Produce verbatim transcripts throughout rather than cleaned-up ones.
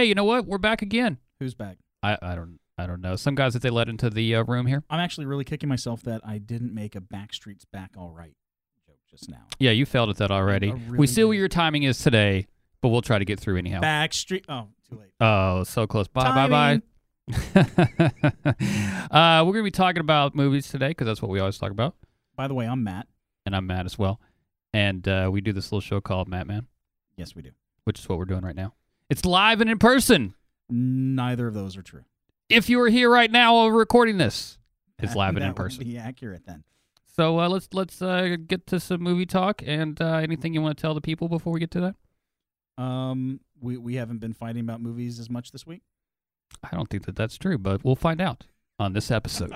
Hey, you know what? We're back again. Who's back? I, I don't I don't know. Some guys that they let into the uh, room here. I'm actually really kicking myself that I didn't make a Backstreet's Back All Right joke just now. Yeah, you failed at that already. really we see what did. your timing is today, but we'll try to get through anyhow. Backstreet. Oh, too late. Oh, so close. Bye, Timing. bye, bye. uh, we're going to be talking about movies today because that's what we always talk about. By the way, I'm Matt. And I'm Matt as well. And uh, we do this little show called Matt Man, Yes, we do. which is what we're doing right now. It's live and in person. Neither of those are true. If you were here right now while we're recording this, it's That- live and that in would person. Be accurate then. So uh, let's let's uh, get to some movie talk. And uh, anything you want to tell the people before we get to that? Um, we we haven't been fighting about movies as much this week. I don't think that that's true, but we'll find out on this episode.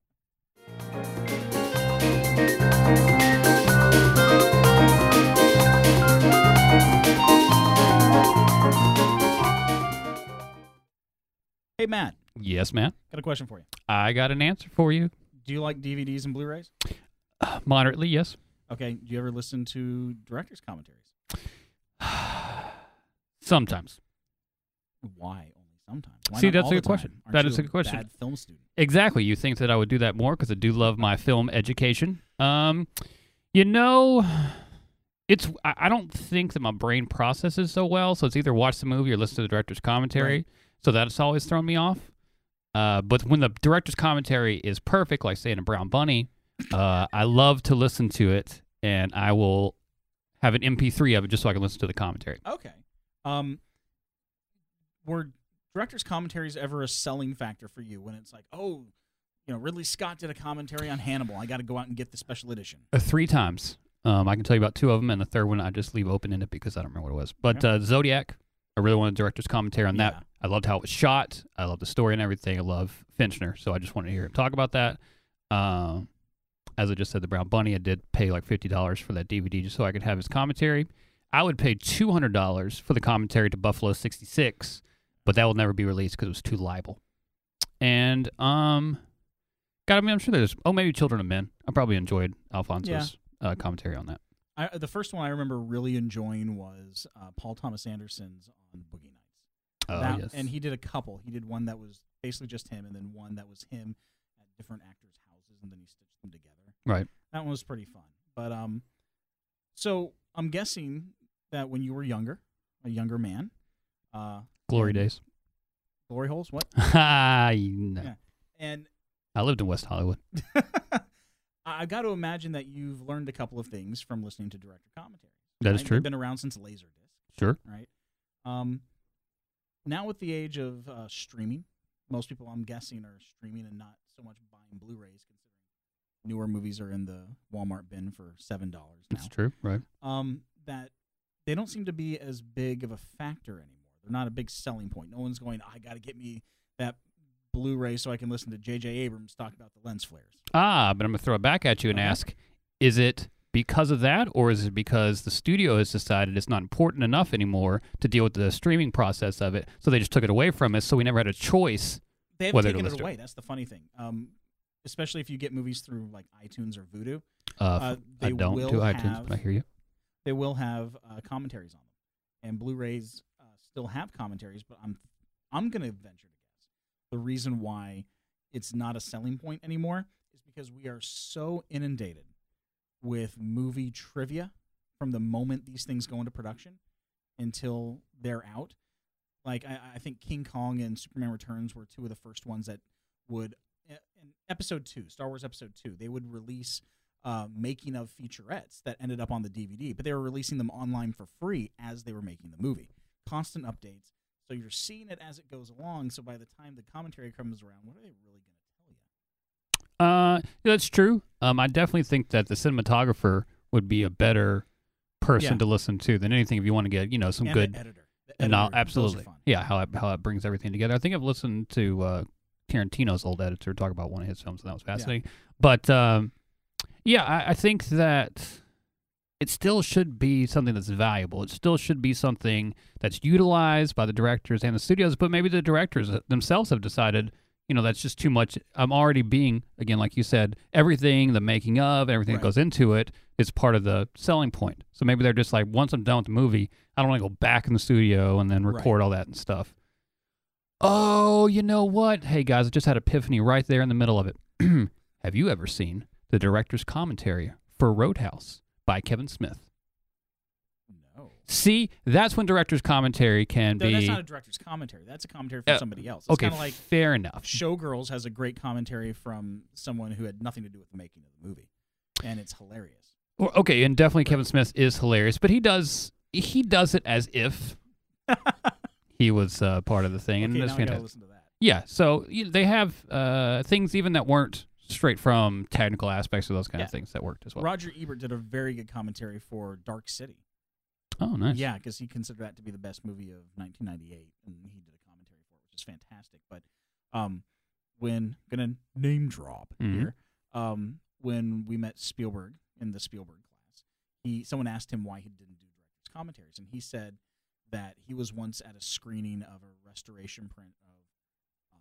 Hey, Matt, Yes, man. got a question for you. I got an answer for you. Do you like D V Ds and Blu-rays? Uh, moderately, yes. Okay. Do you ever listen to director's commentaries? Sometimes. Why only sometimes? Why See, not that's all a the good question. time? Aren't That you is a good question. Bad film student. Exactly. You think that I would do that more because I do love my film education. Um, you know, it's I, I don't think that my brain processes so well. So it's either watch the movie or listen to the director's commentary. Right. So that's always thrown me off. Uh, but when the director's commentary is perfect, like say in a Brown Bunny, uh, I love to listen to it, and I will have an M P three of it just so I can listen to the commentary. Okay. Um, were director's commentaries ever a selling factor for you when it's like, oh, you know, Ridley Scott did a commentary on Hannibal. I got to go out and get the special edition. Uh, three times. Um, I can tell you about two of them, and the third one I just leave open-ended because I don't remember what it was. But Okay. uh, Zodiac, I really wanted the director's commentary on Yeah. that. I loved how it was shot. I love the story and everything. I love Finchner, so I just wanted to hear him talk about that. Um, as I just said, the Brown Bunny, I did pay like fifty dollars for that D V D just so I could have his commentary. I would pay two hundred dollars for the commentary to Buffalo sixty-six, but that will never be released because it was too libel. And, um, God, I mean, I'm sure there's, oh, maybe Children of Men. I probably enjoyed Alfonso's uh, commentary on that. I, the first one I remember really enjoying was uh, Paul Thomas Anderson's on Boogie Nights. Oh, That- yes. And he did a couple. He did one that was basically just him, and then one that was him at different actors' houses, and then he stitched them together. Right. That one was pretty fun. But um, so I'm guessing that when you were younger, a younger man, uh, Glory and- days. glory holes, what? Ah, you know. Yeah. And I lived in West Hollywood. I got to imagine that you've learned a couple of things from listening to director commentary. That is right? true. They've been around since Laserdisc, Sure. right? Um, now with the age of uh, streaming, most people, I'm guessing, are streaming and not so much buying Blu-rays, considering newer movies are in the Walmart bin for seven dollars now. That's true. Right. Um, that they don't seem to be as big of a factor anymore. They're not a big selling point. No one's going, I got to get me that Blu-ray so I can listen to J J Abrams talk about the lens flares. Ah, but I'm going to throw it back at you and Okay. ask, is it because of that, or is it because the studio has decided it's not important enough anymore to deal with the streaming process of it, so they just took it away from us, so we never had a choice? They haven't Whether to taken it list it. away. That's the funny thing. Um, especially if you get movies through like iTunes or Vudu, Uh, Uh, I they don't will do iTunes, have- but I hear you. they will have uh, commentaries on them, and Blu-rays uh, still have commentaries. But I'm I'm going to venture to guess the reason why it's not a selling point anymore is because we are so inundated with movie trivia from the moment these things go into production until they're out. Like, I, I think King Kong and Superman Returns were two of the first ones that would, in episode two, Star Wars episode two, they would release uh, making of featurettes that ended up on the D V D, but they were releasing them online for free as they were making the movie. Constant updates. So you're seeing it as it goes along, so by the time the commentary comes around, what are they really going to tell you? Uh, yeah, that's true. Um, I definitely think that the cinematographer would be a better person Yeah. to listen to than anything if you want to get, you know, some And good the editor. The and I'll, editor, those are absolutely, fun. yeah, how it, how it brings everything together. I think I've listened to uh, Tarantino's old editor talk about one of his films, and that was fascinating. But um, yeah, I, I think that it still should be something that's valuable. It still should be something that's utilized by the directors and the studios. But maybe the directors themselves have decided, you know, that's just too much. I'm already being, again, like you said, everything, the making of, everything Right. that goes into it is part of the selling point. So maybe they're just like, once I'm done with the movie, I don't want to go back in the studio and then record all that and stuff. Oh, you know what? Hey, guys, I just had epiphany right there in the middle of it. Have you ever seen the director's commentary for Roadhouse by Kevin Smith? No. See, that's when director's commentary can No, be... that's not a director's commentary. That's a commentary from Uh, somebody else. It's okay, kind of like fair enough. Showgirls has a great commentary from someone who had nothing to do with the making of the movie, and it's hilarious. Well, okay, and definitely Kevin Smith is hilarious, but he does he does it as if he was uh, part of the thing, and Okay, that's now I gotta fantastic. listen to that. Yeah, so you know, they have uh, things even that weren't straight from technical aspects of those kind Yeah. of things that worked as well. Roger Ebert did a very good commentary for Dark City. Oh, nice. Yeah, because he considered that to be the best movie of nineteen ninety-eight, and he did a commentary for it, which is fantastic. But um, when gonna name drop Mhm. here, um, when we met Spielberg in the Spielberg class, he someone asked him why he didn't do director's commentaries, and he said that he was once at a screening of a restoration print of um,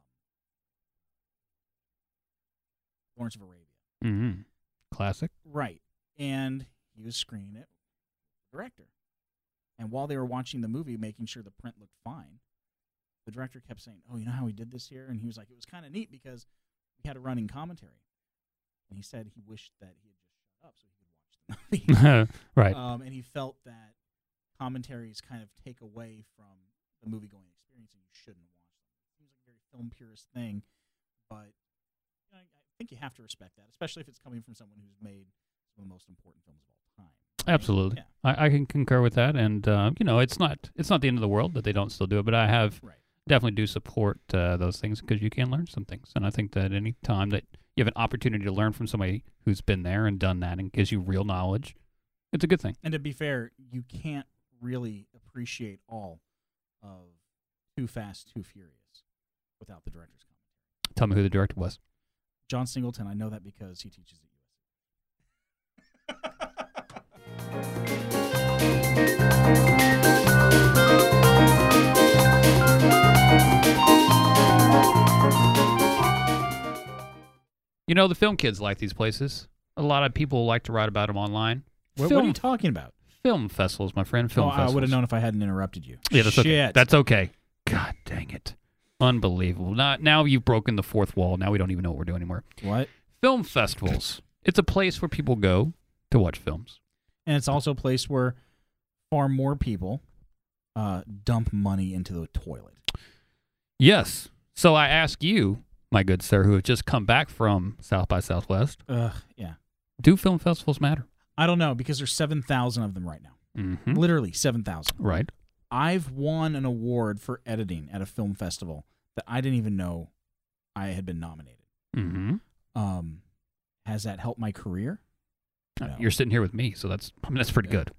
Lawrence of Arabia. Mm-hmm. Classic. Right. And he was screening it with the director. And while they were watching the movie, making sure the print looked fine, the director kept saying, "Oh, you know how we did this here?" And he was like, "It was kind of neat because we had a running commentary." And he said he wished that he had just shut up so he could watch the movie. Right. Um, and he felt that commentaries kind of take away from the movie-going experience, and you shouldn't watch them. It seems like a very film purist thing, but you know, I, I think you have to respect that, especially if it's coming from someone who's made some of the most important films of all time. right? Absolutely. Yeah. I, I can concur with that, and uh, you know, it's not it's not the end of the world that they don't still do it, but I have Right. definitely do support uh, those things because you can learn some things, and I think that any time that you have an opportunity to learn from somebody who's been there and done that and gives you real knowledge, it's a good thing. And to be fair, you can't really appreciate all of Too Fast, Too Furious without the director's commentary. Tell me who the director was. John Singleton, I know that because he teaches at U S C. You know, the film kids like these places. A lot of people like to write about them online. What, film, what are you talking about? film festivals, my friend. Film oh, festivals. I would have known if I hadn't interrupted you. Yeah, that's Shit. okay. That's okay. God dang it. Unbelievable. Not, now you've broken the fourth wall. Now we don't even know what we're doing anymore. What? Film festivals. It's a place where people go to watch films. And it's also a place where far more people uh, dump money into the toilet. Yes. So I ask you, my good sir, who have just come back from South by Southwest, Ugh, yeah. do film festivals matter? I don't know, because there's seven thousand of them right now. Mm-hmm. Literally seven thousand. Right. I've won an award for editing at a film festival that I didn't even know I had been nominated. Mm-hmm. Um, has that helped my career? No. You're sitting here with me, so that's I mean, that's pretty good.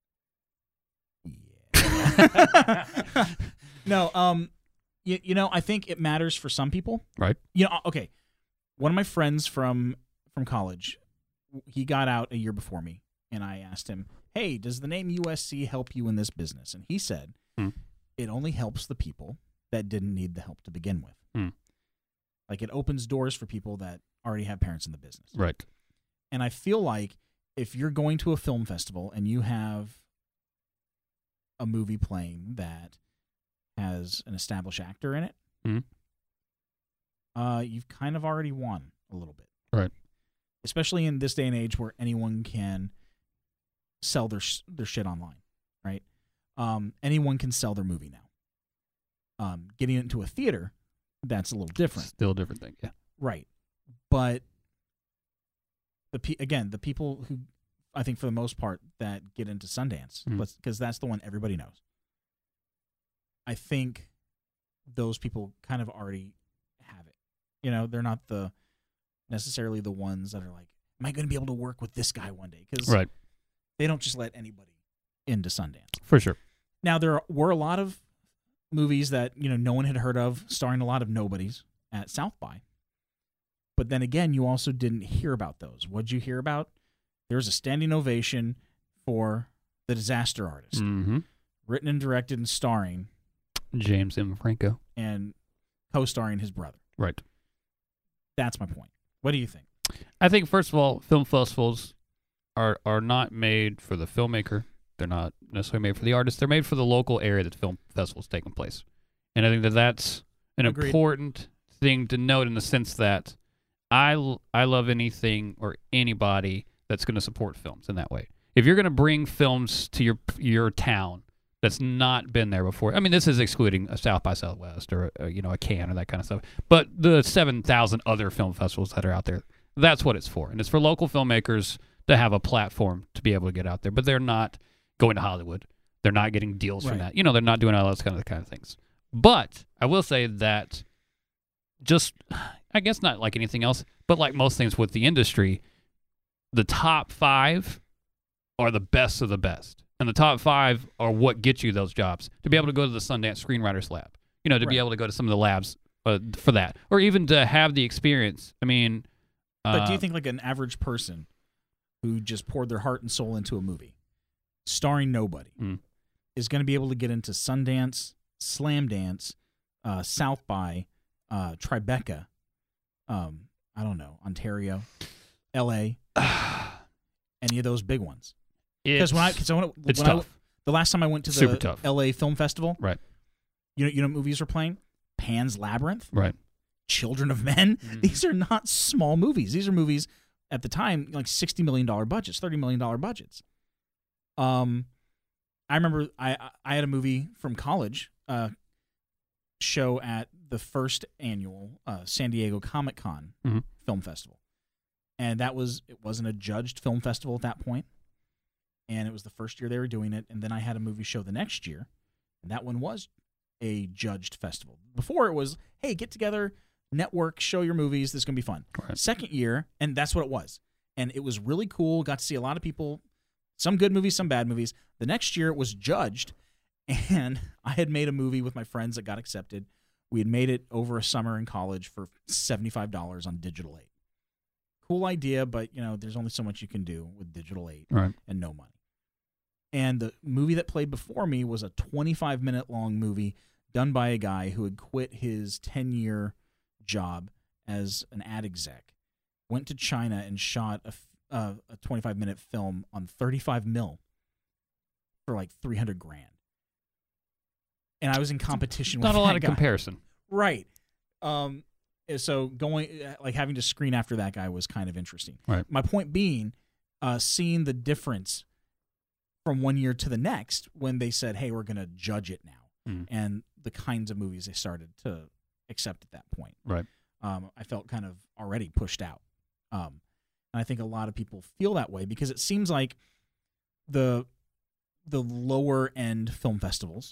Yeah. no, um, you, you know, I think it matters for some people. Right. You know, okay. One of my friends from from college, he got out a year before me, and I asked him, "Hey, does the name U S C help you in this business?" And he said, Hmm. "It only helps the people that didn't need the help to begin with. Hmm. Like it opens doors for people that already have parents in the business." Right. And I feel like if you're going to a film festival and you have a movie playing that has an established actor in it, Mhm. uh, you've kind of already won a little bit. Right. Especially in this day and age where anyone can sell their sh- their shit online, right? Um, anyone can sell their movie now. Um, getting it into a theater, that's a little different. Still a different thing. Yeah. Right. But the pe- again, the people who I think for the most part that get into Sundance, Mhm. because that's the one everybody knows. I think those people kind of already have it. You know, they're not the necessarily the ones that are like, "Am I going to be able to work with this guy one day?" Because Right. they don't just let anybody into Sundance. For sure. Now, there were a lot of movies that, you know, no one had heard of, starring a lot of nobodies at South by. But then again, you also didn't hear about those. What'd you hear about? There was a standing ovation for The Disaster Artist, Mm-hmm. written and directed and starring James M. Franco. and co-starring his brother. Right. That's my point. What do you think? I think first of all, film festivals are are not made for the filmmaker. They're not necessarily made for the artist. They're made for the local area that the film festival's taking place. And I think that that's an Agreed. important thing to note in the sense that I, l- I love anything or anybody that's going to support films in that way. If you're going to bring films to your your town that's not been there before, I mean, this is excluding a South by Southwest or a, you know a Cannes or that kind of stuff, but the seven thousand other film festivals that are out there, that's what it's for, and it's for local filmmakers to have a platform to be able to get out there. But they're not going to Hollywood. They're not getting deals Right. from that. You know, they're not doing all those kind of kind of things. But I will say that just, I guess not like anything else, but like most things with the industry, the top five are the best of the best. And the top five are what gets you those jobs. To be able to go to the Sundance Screenwriters Lab, you know, to Right. be able to go to some of the labs uh, for that, or even to have the experience. I mean, But do you uh, think like an average person who just poured their heart and soul into a movie, starring nobody, Mm. is going to be able to get into Sundance, Slam Dance, uh, South by, uh, Tribeca, um, I don't know, Ontario, L A, any of those big ones? Because it's, when I, cause when, I- it's when I- tough. the last time I went to Super the tough. L A Film Festival, Right. You know, you know, what movies were playing Pan's Labyrinth, Right. Children of Men. Mhm. These are not small movies. These are movies at the time like sixty million dollar budgets, thirty million dollar budgets. Um, I remember I I had a movie from college uh, show at the first annual uh, San Diego Comic Con Mhm. Film Festival, and that was it wasn't a judged film festival at that point, and it was the first year they were doing it. And then I had a movie show the next year, and that one was a judged festival. Before it was, hey, get together, network, show your movies. This is gonna be fun. Right. Second year, and that's what it was, and it was really cool. Got to see a lot of people, some good movies, some bad movies. The next year it was judged, and I had made a movie with my friends that got accepted. We had made it over a summer in college for seventy-five dollars on Digital eight. Cool idea, but you know, there's only so much you can do with Digital eight Right. and no money. And the movie that played before me was a twenty-five minute long movie done by a guy who had quit his ten-year job as an ad exec, went to China and shot a, f- uh, a twenty-five minute film on thirty-five mil for like three hundred grand. And I was in competition with Not a lot that of guy. comparison. Right. Um, so going, like having to screen after that guy was kind of interesting. Right. My point being, uh, seeing the difference from one year to the next when they said, hey, we're going to judge it now. Mm. And the kinds of movies they started to accept at that point. Right. Um, I felt kind of already pushed out. Um, and I think a lot of people feel that way because it seems like the the lower end film festivals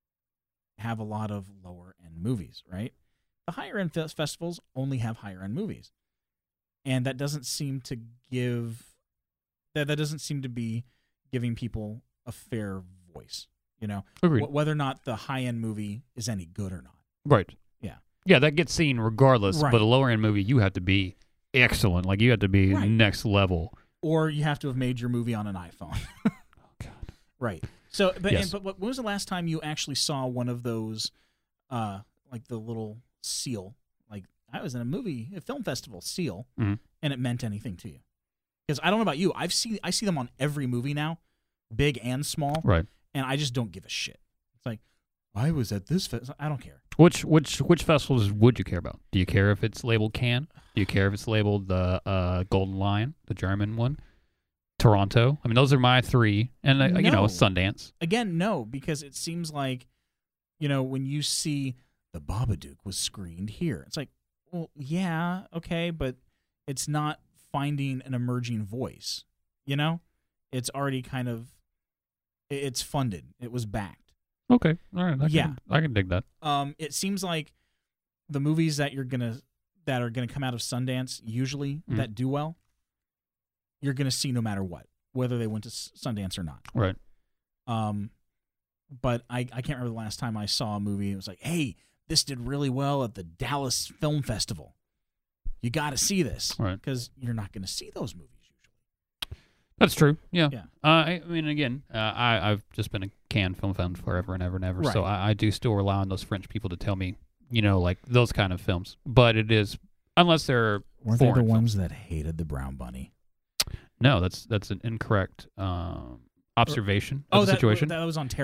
have a lot of lower end movies, right? The higher end fe- festivals only have higher end movies. And that doesn't seem to give that that doesn't seem to be giving people a fair voice, you know, Agreed. Wh- whether or not the high end movie is any good or not. Right. Yeah. Yeah, that gets seen regardless. Right. But a lower end movie, you have to be excellent. Like you have to be Right. next level. Or you have to have made your movie on an iPhone. Oh God. Right. So, but Yes. and, but what- when was the last time you actually saw one of those, uh, like the little seal? Like I was in a movie, a film festival seal, Mhm. and it meant anything to you? Because I don't know about you, I've seen I see them on every movie now, big and small, Right. and I just don't give a shit. It's like I was at this festival. I don't care. Which which which festivals would you care about? Do you care if it's labeled Cannes? Do you care if it's labeled the uh, Golden Lion, the German one? Toronto. I mean, those are my three, and uh, you know, No. Sundance. Again, no, because it seems like, you know, when you see the Babadook was screened here, it's like, well, yeah, okay, but it's not finding an emerging voice. You know, it's already kind of, it- it's funded. It was backed. Okay, all right. I Yeah. can, I can dig that. Um, it seems like the movies that you're gonna that are gonna come out of Sundance usually Mhm. that do well, you're gonna see no matter what, whether they went to S- Sundance or not. Right. Um, but I, I can't remember the last time I saw a movie. It was like, hey, this did really well at the Dallas Film Festival. You got to see this, Right. Because you're not going to see those movies usually. That's true. Yeah. Yeah. Uh, I, I mean, again, uh, I I've just been a Cannes film fan forever and ever and ever. So Right. I, I do still rely on those French people to tell me, you know, like those kind of films. But it is unless they're Weren't they the foreign ones that hated the Brown Bunny? no, that's that's an incorrect um, observation of Oh, the that, situation. that was Ontario.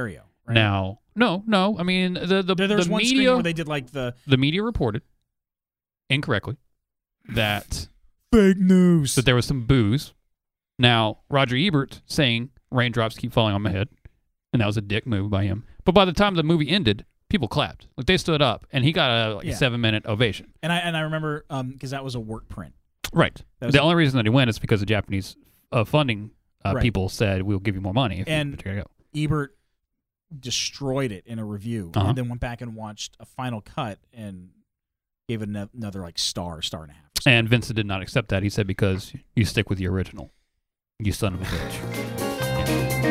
Right? Now, no, no. I mean, the the, There, there's the one screen media where they did like the the media reported incorrectly that fake news. that there was some booze. Now, Roger Ebert saying raindrops keep falling on my head, and that was a dick move by him. But by the time the movie ended, people clapped. Like, they stood up, and he got a, like Yeah. a seven-minute ovation. And I and I remember because that was a work print. Right. That was The a- only reason that he went is because the Japanese uh, funding uh, Right. people said, we'll give you more money if And- you, but you're gonna go. Ebert destroyed it in a review, Uh-huh. and then went back and watched a final cut and gave it ano- another like star, star and a half. or something. And Vincent did not accept that. He said, because you stick with the original, you son of a bitch.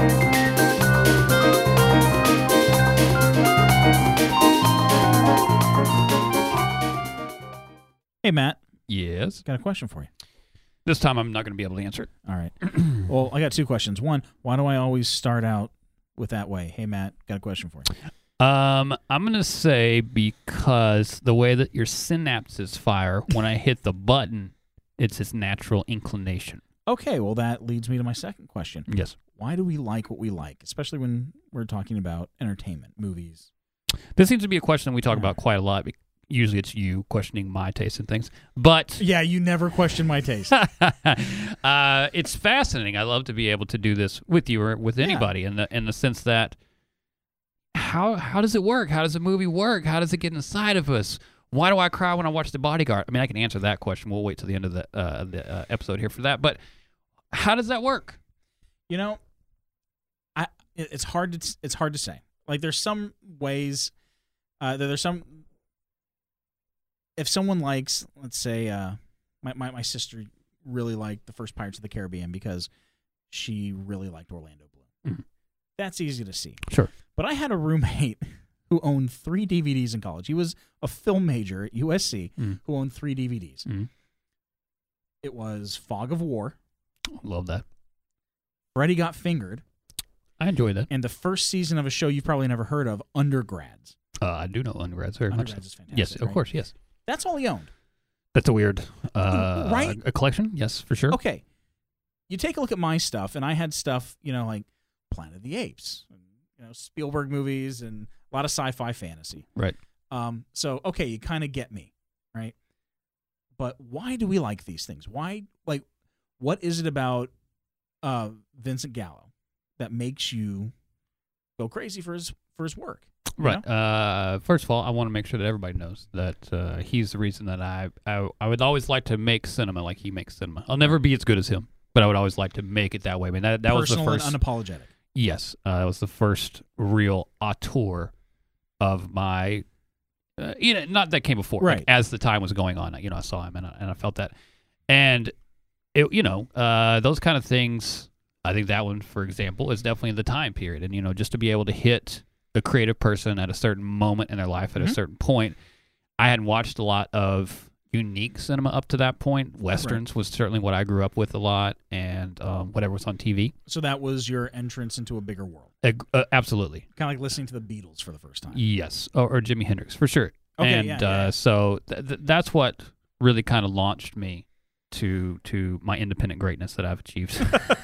Hey Matt, Yes. got a question for you. This time I'm not going to be able to answer it. All right. Well, I got two questions. One, why do I always start out with that way? Hey Matt, got a question for you. Um, I'm going to say because the way that your synapses fire when I hit the button, it's its natural inclination. Okay, well that leads me to my second question. Yes. Why do we like what we like, especially when we're talking about entertainment, movies? This seems to be a question that we talk Yeah. about quite a lot. Usually it's you questioning my taste in things. But Yeah, you never question my taste. uh, it's fascinating. I love to be able to do this with you or with Yeah. anybody in the in the sense that how how does it work? How does a movie work? How does it get inside of us? Why do I cry when I watch The Bodyguard? I mean, I can answer that question. We'll wait till the end of the uh, the uh, episode here for that. But how does that work? You know, I it- it's hard to it's hard to say. Like there's some ways uh there, there's some if someone likes, let's say uh my, my my sister really liked the first Pirates of the Caribbean because she really liked Orlando Bloom. Mhm. That's easy to see. Sure. But I had a roommate who owned three D V Ds in college. He was a film major at U S C Mhm. who owned three D V Ds. Mhm. It was Fog of War, Love that. Freddy Got Fingered, I enjoy that. and the first season of a show you've probably never heard of, Undergrads. Uh, I do know undergrads very much. Undergrads is fantastic. Yes, of right? course. Yes. That's all he owned. That's a weird uh, Right? a collection. Yes, for sure. Okay. You take a look at my stuff, and I had stuff, you know, like Planet of the Apes, and, you know, Spielberg movies, and a lot of sci-fi fantasy. Right. Um, so, okay, you kind of get me, right? But why do we like these things? Why, like, what is it about uh, Vincent Gallo that makes you go crazy for his for his work? you Right. know? Uh, first of all, I want to make sure that everybody knows that uh, he's the reason that I, I I would always like to make cinema like he makes cinema. I'll never be as good as him, but I would always like to make it that way. I mean, that that was the Personal first. and unapologetic. Yes, uh, that was the first real auteur of my. Uh, you know, not that came before. Like, Right. as the time was going on, you know, I saw him and I, and I felt that, and it, you know, uh, those kind of things. I think that one, for example, is definitely the time period, and you know, just to be able to hit a creative person at a certain moment in their life at Mhm. a certain point. I hadn't watched a lot of unique cinema up to that point. Westerns was certainly what I grew up with a lot, and um, whatever was on T V. So that was your entrance into a bigger world. Uh, uh, absolutely. Kind of like listening to the Beatles for the first time. Yes, or, or Jimi Hendrix for sure. Okay, and yeah, uh, yeah, yeah. so th- th- that's what really kind of launched me to to my independent greatness that I've achieved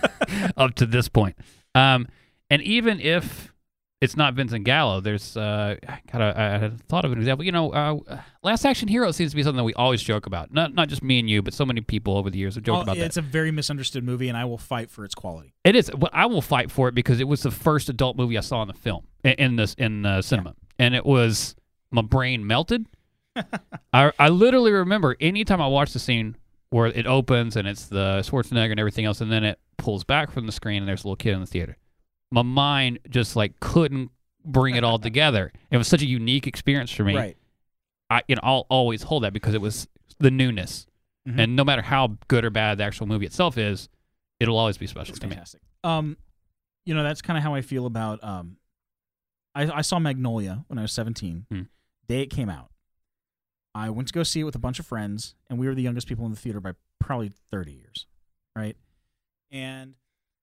up to this point. Um, and even if it's not Vincent Gallo, there's uh, kind of I had thought of an example. You know, uh, Last Action Hero seems to be something that we always joke about. Not not just me and you, but so many people over the years have joked Oh, about it's that. a very misunderstood movie, and I will fight for its quality. It is. But I will fight for it because it was the first adult movie I saw in the film in, in this in uh, cinema, and it was my brain melted. I I literally remember anytime I watched the scene where it opens and it's the Schwarzenegger and everything else, and then it pulls back from the screen and there's a little kid in the theater. My mind just like couldn't bring it all together. It was such a unique experience for me. Right. I you know I'll always hold that because it was the newness, Mhm. and no matter how good or bad the actual movie itself is, it'll always be special It's to me. fantastic. Um, you know, that's kind of how I feel about. Um, I, I saw Magnolia when I was seventeen. Hmm. Day it came out. I went to go see it with a bunch of friends, and we were the youngest people in the theater by probably thirty years, right? And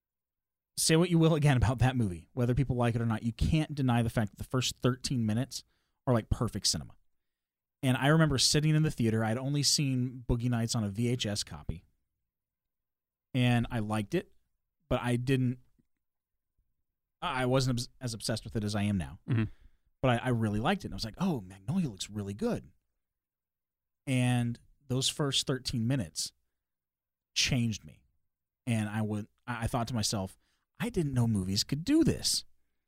say what you will again about that movie, whether people like it or not, you can't deny the fact that the first thirteen minutes are like perfect cinema. And I remember sitting in the theater. I'd only seen Boogie Nights on a V H S copy, and I liked it, but I didn't I wasn't obs- as obsessed with it as I am now, mm-hmm. but I, I really liked it. And I was like, oh, Magnolia looks really good. And those first thirteen minutes changed me. And I would, I thought to myself, I didn't know movies could do this.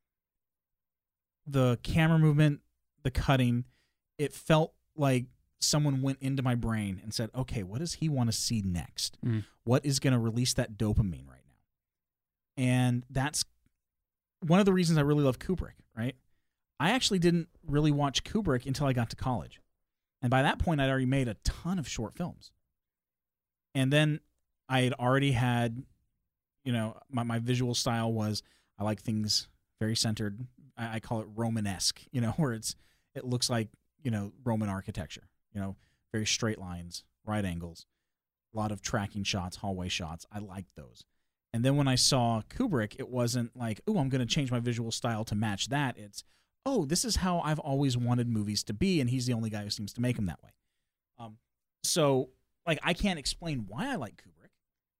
The camera movement, the cutting, it felt like someone went into my brain and said, okay, what does he want to see next? Mm. What is going to release that dopamine right now? And that's one of the reasons I really love Kubrick, right? I actually didn't really watch Kubrick until I got to college. And by that point, I'd already made a ton of short films. And then I had already had, you know, my, my visual style was, I like things very centered. I, I call it Romanesque, you know, where it's it looks like, you know, Roman architecture, you know, very straight lines, right angles, a lot of tracking shots, hallway shots. I liked those. And then when I saw Kubrick, it wasn't like, oh, I'm going to change my visual style to match that. It's, oh, this is how I've always wanted movies to be, and he's the only guy who seems to make them that way. Um, so, like, I can't explain why I like Kubrick.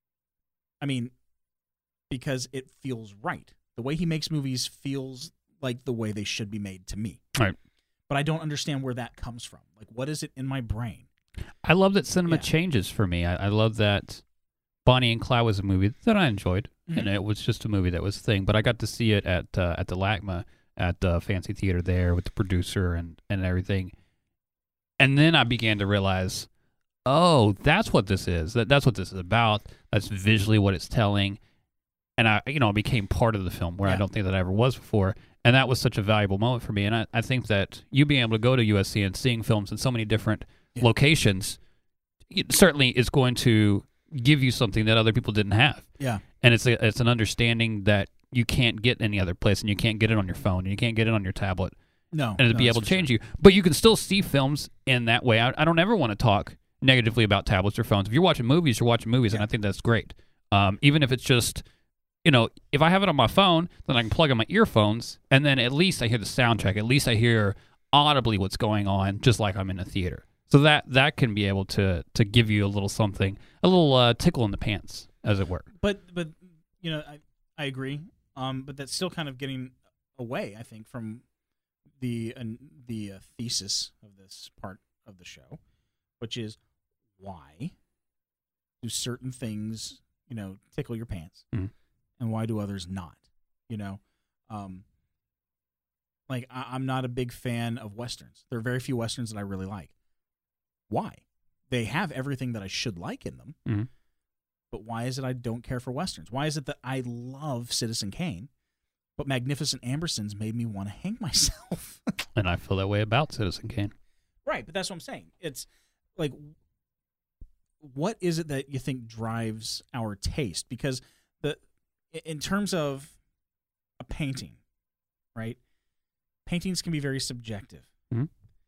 I mean, because it feels right. The way he makes movies feels like the way they should be made to me. Right. But I don't understand where that comes from. Like, what is it in my brain? I love that cinema Yeah. changes for me. I, I love that Bonnie and Clyde was a movie that I enjoyed, Mhm. and it was just a movie that was a thing. But I got to see it at uh, at the LACMA at the fancy theater there with the producer and, and everything. And then I began to realize, oh, that's what this is. That that's what this is about. That's visually what it's telling. And I, you know, became part of the film where I Yeah. don't think that I ever was before. And that was such a valuable moment for me. And I, I think that you being able to go to U S C and seeing films in so many different Yeah. locations it certainly is going to give you something that other people didn't have. Yeah. And it's a, it's an understanding that you can't get any other place, and you can't get it on your phone, and you can't get it on your tablet, No. and it'd no, be that's able to for change sure. you. But you can still see films in that way. I, I don't ever want to talk negatively about tablets or phones. If you're watching movies, you're watching movies, and Yeah. I think that's great. Um, even if it's just, you know, if I have it on my phone, then I can plug in my earphones, and then at least I hear the soundtrack. At least I hear audibly what's going on, just like I'm in a theater. So that that can be able to to give you a little something, a little uh, tickle in the pants, as it were. But but you know, I I agree. Um, but that's still kind of getting away, I think, from the uh, the uh, thesis of this part of the show, which is why do certain things, you know, tickle your pants, Mhm. and why do others not? You know, um, like I, I'm not a big fan of westerns. There are very few westerns that I really like. Why? They have everything that I should like in them. Mhm. But why is it I don't care for westerns? Why is it that I love Citizen Kane, but Magnificent Ambersons made me want to hang myself? And I feel that way about Citizen Kane. Right, but that's what I'm saying. It's like, what is it that you think drives our taste? Because the in terms of a painting, right? Paintings can be very subjective. Mhm.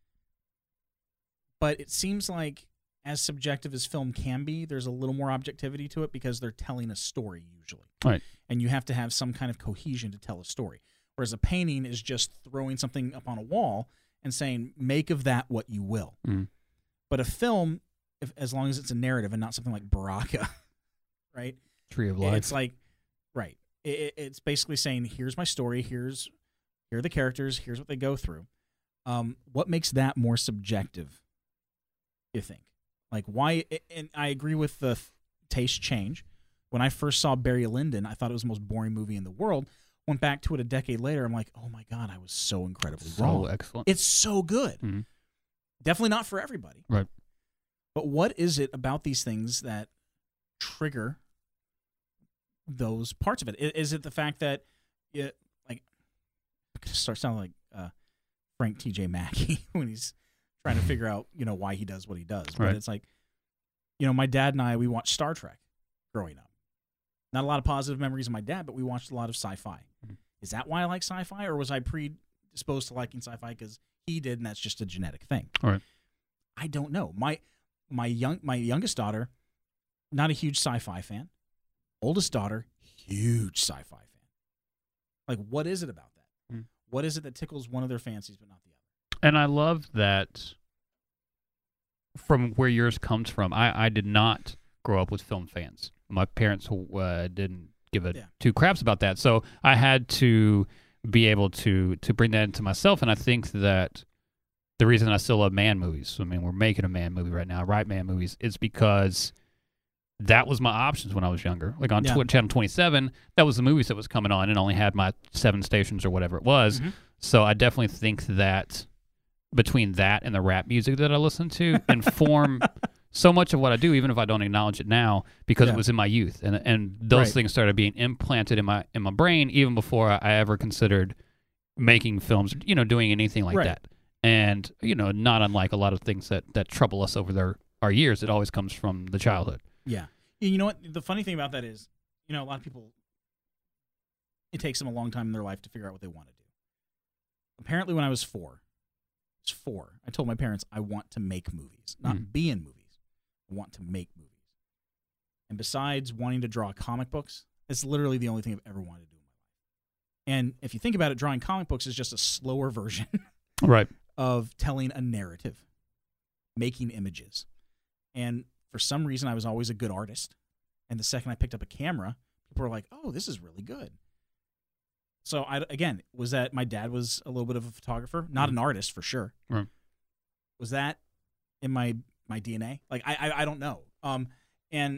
But it seems like as subjective as film can be, there's a little more objectivity to it because they're telling a story usually. Right. And you have to have some kind of cohesion to tell a story. Whereas a painting is just throwing something up on a wall and saying, make of that what you will. Mm. But a film, if, as long as it's a narrative and not something like Baraka, right? Tree of Life. It's like, right. It, it's basically saying, here's my story, here's here are the characters, here's what they go through. Um, what makes that more subjective, you think? Like, why? And I agree with the taste change. When I first saw Barry Lyndon, I thought it was the most boring movie in the world. Went back to it a decade later, I'm like, oh my God, I was so incredibly so wrong. excellent. It's so good. Mm-hmm. Definitely not for everybody. Right. But what is it about these things that trigger those parts of it? I- Is it the fact that, it, like, it starts sounding like uh, Frank T J Mackey when he's trying to figure out, you know, why he does what he does. But Right. it's like, you know, my dad and I, we watched Star Trek growing up. Not a lot of positive memories of my dad, but we watched a lot of sci-fi. Mhm. Is that why I like sci-fi, or was I predisposed to liking sci-fi because he did, and that's just a genetic thing? All right. I don't know. My my young my youngest daughter, not a huge sci-fi fan. Oldest daughter, huge sci-fi fan. Like, what is it about that? Mm. What is it that tickles one of their fancies but not the other? And I love that from where yours comes from. I, I did not grow up with film fans. My parents uh, didn't give a Yeah. two craps about that. So I had to be able to to bring that into myself, and I think that the reason I still love man movies, I mean, we're making a man movie right now, I write man movies, is because that was my options when I was younger. Like on Yeah. tw- Channel twenty-seven, that was the movies that was coming on, and only had my seven stations or whatever it was. Mhm. So I definitely think that between that and the rap music that I listen to inform so much of what I do, even if I don't acknowledge it now, because Yeah. it was in my youth, and and those Right. things started being implanted in my in my brain even before I, I ever considered making films, you know, doing anything like Right. that. And you know, not unlike a lot of things that that trouble us over their our years, it always comes from the childhood. Yeah. You know what? The funny thing about that is, you know, a lot of people, it takes them a long time in their life to figure out what they want to do. Apparently, when I was four, I was four, I told my parents, I want to make movies, not Mm. be in movies. I want to make movies. And besides wanting to draw comic books, it's literally the only thing I've ever wanted to do in my life. And if you think about it, drawing comic books is just a slower version Right. of telling a narrative, making images. And for some reason, I was always a good artist. And the second I picked up a camera, people were like, oh, this is really good. So, I, again, was that my dad was a little bit of a photographer? Not an artist, for sure. Right. Was that in my, my D N A? Like, I, I, I don't know. Um, and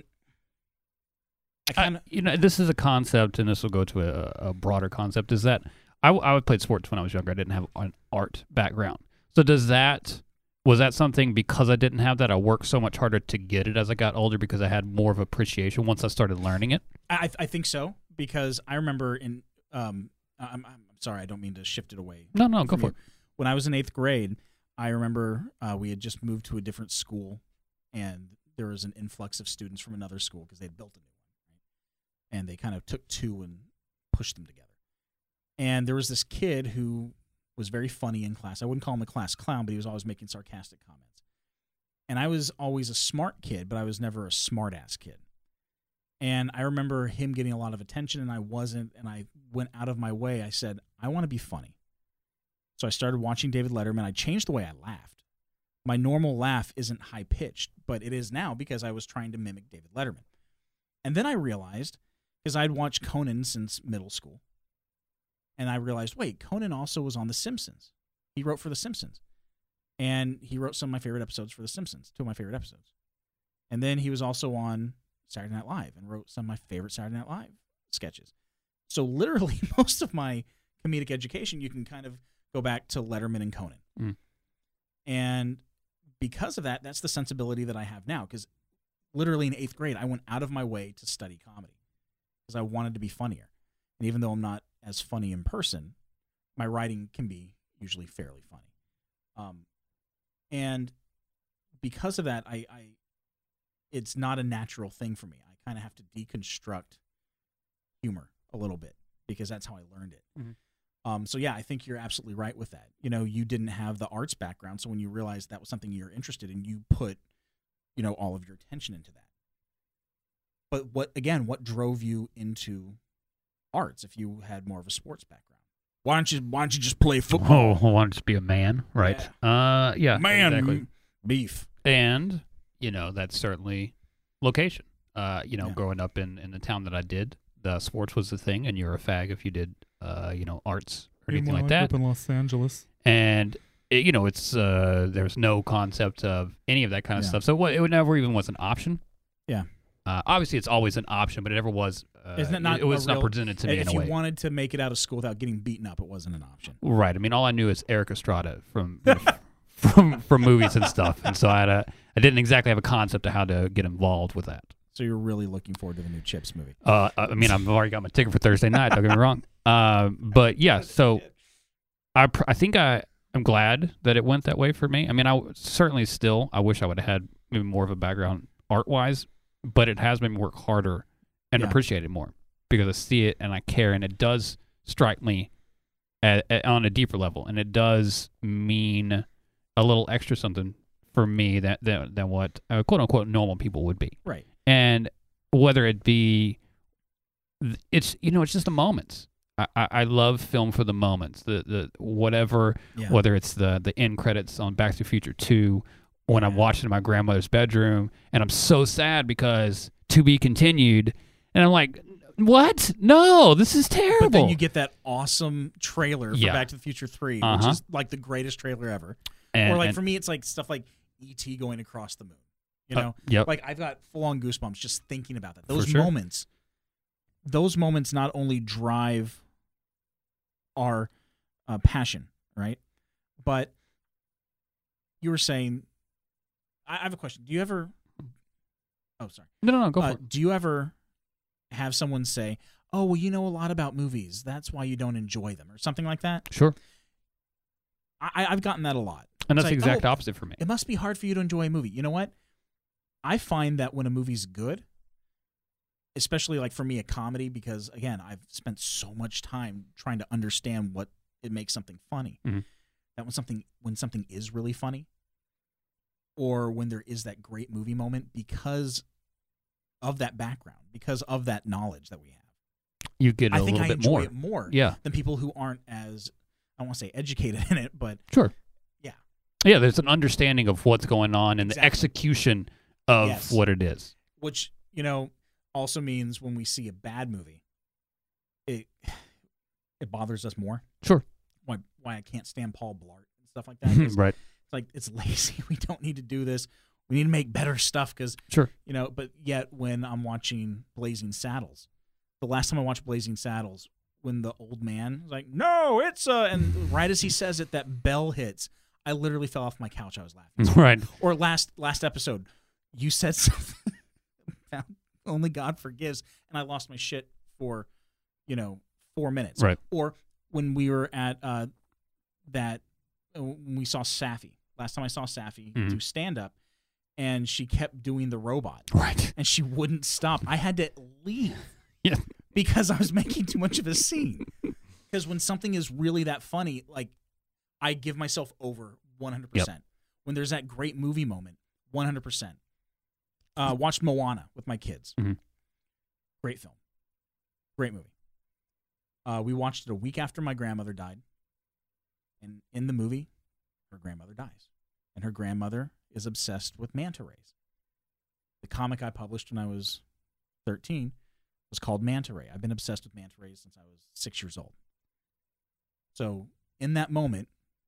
I kind of... You know, this is a concept, and this will go to a, a broader concept, is that I, I played sports when I was younger. I didn't have an art background. So does that... Was that something, because I didn't have that, I worked so much harder to get it as I got older because I had more of appreciation once I started learning it? I, I think so, because I remember in... Um, I'm, I'm sorry, I don't mean to shift it away. No, no, go from for you. it. When I was in eighth grade, I remember uh, we had just moved to a different school, and there was an influx of students from another school because they had built a new one, right? And they kind of took two and pushed them together. And there was this kid who was very funny in class. I wouldn't call him a class clown, but he was always making sarcastic comments. And I was always a smart kid, but I was never a smart-ass kid. And I remember him getting a lot of attention, and I wasn't, and I went out of my way. I said, I want to be funny. So I started watching David Letterman. I changed the way I laughed. My normal laugh isn't high-pitched, but it is now because I was trying to mimic David Letterman. And then I realized, because I'd watched Conan since middle school, and I realized, wait, Conan also was on The Simpsons. He wrote for The Simpsons. And he wrote some of my favorite episodes for The Simpsons, two of my favorite episodes. And then he was also on Saturday Night Live and wrote some of my favorite Saturday Night Live sketches. So literally most of my comedic education, you can kind of go back to Letterman and Conan. Mm. And because of that, that's the sensibility that I have now. Because literally in eighth grade, I went out of my way to study comedy because I wanted to be funnier. And even though I'm not as funny in person, my writing can be usually fairly funny. Um, and because of that, I, I it's not a natural thing for me. I kind of have to deconstruct humor a little bit because that's how I learned it. Mm-hmm. Um, so yeah, I think you're absolutely right with that. You know, you didn't have the arts background, so when you realized that was something you're interested in, you put, you know, all of your attention into that. But what again, what drove you into arts if you had more of a sports background? Why don't you why don't you just play football? Oh, I want to just be a man, right? Yeah. Uh, yeah, man, exactly. Beef. And, you know, that's certainly location. Uh, you know, Yeah. growing up in, in the town that I did, the sports was the thing, and you're a fag if you did, uh, you know, arts or anything Meanwhile, like I grew that. up in Los Angeles. And, it, you know, it's uh, there's no concept of any of that kind of Yeah. stuff. So it, it never even was an option. Yeah. Uh, obviously, it's always an option, but it never was. Uh, Isn't it not It, was a not real- presented to me If in a you way. wanted to make it out of school without getting beaten up, it wasn't an option. Right. I mean, all I knew is Eric Estrada from you know, from from movies and stuff, and so I had a I didn't exactly have a concept of how to get involved with that. So you're really looking forward to the new Chips movie. Uh, I mean, I've already got my ticket for Thursday night. Don't get me wrong. Uh, but yeah, so I pr- I think I am glad that it went that way for me. I mean, I w- certainly still I wish I would have had maybe more of a background art wise, but it has made me work harder and Yeah. appreciate it more because I see it and I care, and it does strike me at, at, on a deeper level, and it does mean a little extra something for me that than, than what uh, quote unquote normal people would be. Right. And whether it be, it's you know, it's just the moments. I, I, I love film for the moments. The the whatever, Yeah. whether it's the the end credits on Back to the Future two, when I'm Yeah. watching in my grandmother's bedroom, and I'm so sad because to be continued, and I'm like, What? No, this is terrible. But then you get that awesome trailer for Yeah. Back to the Future three, Uh-huh. which is like the greatest trailer ever. and, or like and- for me, it's like stuff like E T going across the moon. You uh, know, yep. like I've got full on goosebumps just thinking about that. Those For sure. moments, those moments not only drive our uh, passion, right? But you were saying, I, I have a question. Do you ever? Oh, sorry. no, no, no, go Uh, for it. do you ever have someone say, "Oh, well, you know a lot about movies. That's why you don't enjoy them," or something like that? Sure. I, I've gotten that a lot. And that's It's the like, exact oh, opposite for me. It must be hard for you to enjoy a movie. You know what? I find that when a movie's good, especially like for me a comedy, because again, I've spent so much time trying to understand what it makes something funny. Mhm. That when something when something is really funny, or when there is that great movie moment because of that background, because of that knowledge that we have. You get it I a think little I bit enjoy more. it more Yeah. than people who aren't as, I don't want to say educated in it, but Sure. Yeah. Yeah, there's an understanding of what's going on and Exactly. the execution of Yes. what it is. which, you know, also means when we see a bad movie, it it bothers us more. Sure. Why why I can't stand Paul Blart and stuff like that. 'Cause Right. It's like it's lazy. We don't need to do this. We need to make better stuff because Sure. you know. But yet, when I'm watching Blazing Saddles, the last time I watched Blazing Saddles, when the old man was like, "No, it's a," and right as he says it, that bell hits. I literally fell off my couch. I was laughing. Right. Or last last episode, you said something about only God forgives, and I lost my shit for, you know, four minutes. Right. Or when we were at uh, that, uh, when we saw Safi. Last time I saw Safi Mhm. do stand up, and she kept doing the robot, Right. and she wouldn't stop. I had to leave. Yeah. Because I was making too much of a scene. Because when something is really that funny, like, I give myself over one hundred percent. When there's that great movie moment, one hundred percent. Uh, watched Moana with my kids. Mhm. Great film. Great movie. Uh, we watched it a week after my grandmother died. And in the movie, her grandmother dies. And her grandmother is obsessed with manta rays. The comic I published when I was thirteen was called Manta Ray. I've been obsessed with manta rays since I was six years old. So in that moment,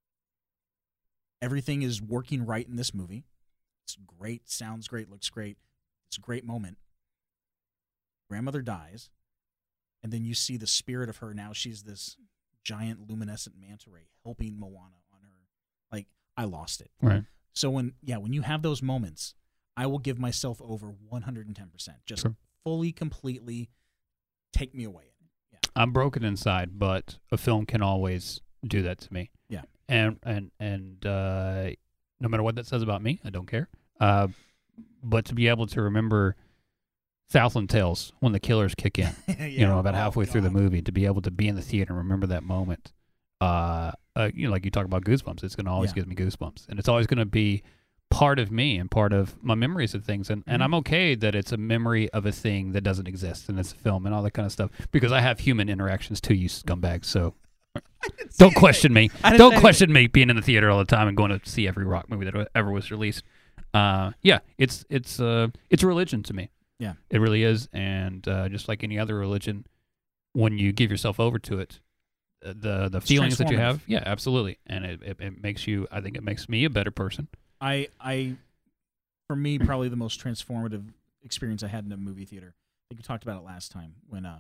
everything is working right in this movie. It's great, sounds great, looks great. It's a great moment. Grandmother dies, and then you see the spirit of her. Now she's this giant luminescent manta ray helping Moana on her. Like, I lost it. Right. So when, yeah, when you have those moments, I will give myself over one hundred ten percent. Just Sure. fully, completely take me away. Yeah. I'm broken inside, but a film can always do that to me. Yeah. And and and uh, no matter what that says about me, I don't care. Uh, but to be able to remember Southland Tales when the killers kick in, you know, about Oh, halfway through the God. movie, to be able to be in the theater and remember that moment, uh, uh you know, like you talk about goosebumps, it's going to always Yeah. give me goosebumps, and it's always going to be part of me and part of my memories of things, and, and Mhm. I'm okay that it's a memory of a thing that doesn't exist and it's a film and all that kind of stuff, because I have human interactions too, you scumbags. So don't question me. I didn't Don't say question me being in the theater all the time and going to see every rock movie that ever was released. Uh, yeah, it's it's uh it's a religion to me. Yeah. It really is, and uh, just like any other religion, when you give yourself over to it, uh, the the It's feelings that you transformative. have, yeah, absolutely, and it, it it makes you. I think it makes me a better person. I, I, for me, probably the most transformative experience I had in a movie theater. I think we talked about it last time when uh,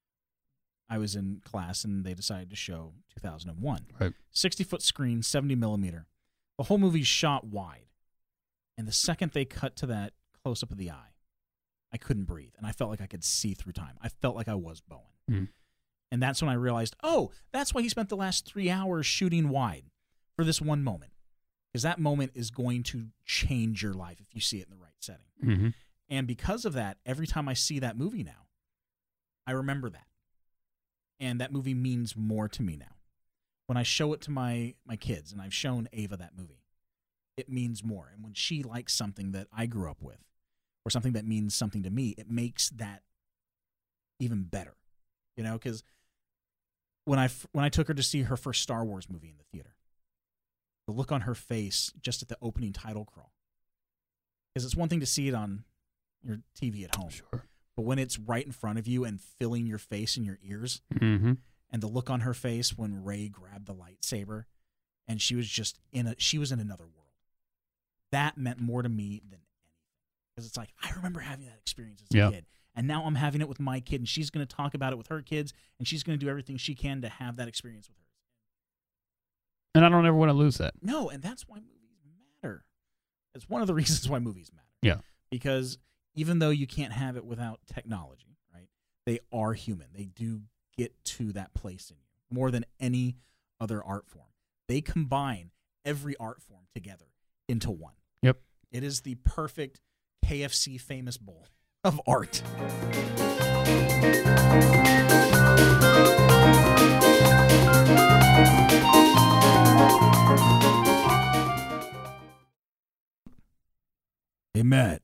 I was in class and they decided to show two thousand one. Right. sixty-foot screen, seventy millimeter. The whole movie's shot wide. And the second they cut to that close-up of the eye, I couldn't breathe. And I felt like I could see through time. I felt like I was Bowen. Mhm. And that's when I realized, oh, that's why he spent the last three hours shooting wide for this one moment. Because that moment is going to change your life if you see it in the right setting. Mm-hmm. And because of that, every time I see that movie now, I remember that. And that movie means more to me now. When I show it to my, my kids, and I've shown Ava that movie, it means more. And when she likes something that I grew up with, or something that means something to me, it makes that even better. You know, because when I, when I took her to see her first Star Wars movie in the theater, the look on her face just at the opening title crawl. Because it's one thing to see it on your T V at home. Sure. But when it's right in front of you and filling your face and your ears, Mm-hmm. and the look on her face when Rey grabbed the lightsaber, and she was just in a she was in another world. That meant more to me than anything, because it's like I remember having that experience as a Yeah. kid, and now I'm having it with my kid, and she's going to talk about it with her kids, and she's going to do everything she can to have that experience with hers. And I don't ever want to lose that. No, and that's why movies matter. It's one of the reasons why movies matter. Yeah. Because even though you can't have it without technology, right? They are human. They do get to that place in you more than any other art form. They combine every art form together into one. Yep. It is the perfect K F C famous bowl of art. Hey, Matt.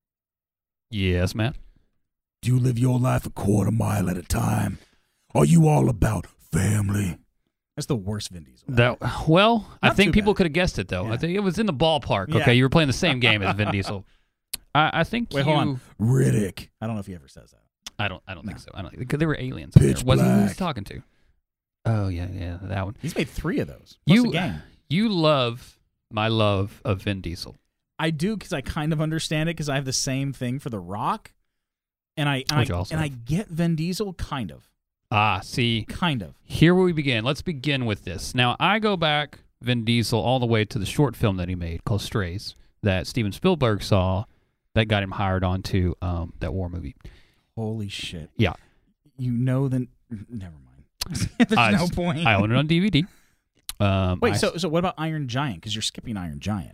Yes, Matt. Do you live your life a quarter mile at a time? Are you all about family? That's the worst Vin Diesel. That well, I Not think too people bad. could have guessed it though. Yeah. I think it was in the ballpark. Yeah. Okay, you were playing the same game as Vin Diesel. I, I think Wait, you. hold on. Riddick. I don't know if he ever says that. I don't. I don't No. think so. I don't because they were aliens. up Pitch there. Wasn't who he was Black. talking to? Oh yeah, yeah, that one. He's made three of those. Plus You a game. you love my love of Vin Diesel. I do because I kind of understand it because I have the same thing for The Rock, and I and, Which I, also and I have. get Vin Diesel kind of, Ah, see, kind of. here we begin. Let's begin with this. Now, I go back Vin Diesel all the way to the short film that he made called Strays that Steven Spielberg saw that got him hired onto um, that war movie. Holy shit! Yeah. You know then. Never mind. There's I- no point. I own it on D V D. Um, Wait, I- so so what about Iron Giant? Because you're skipping Iron Giant.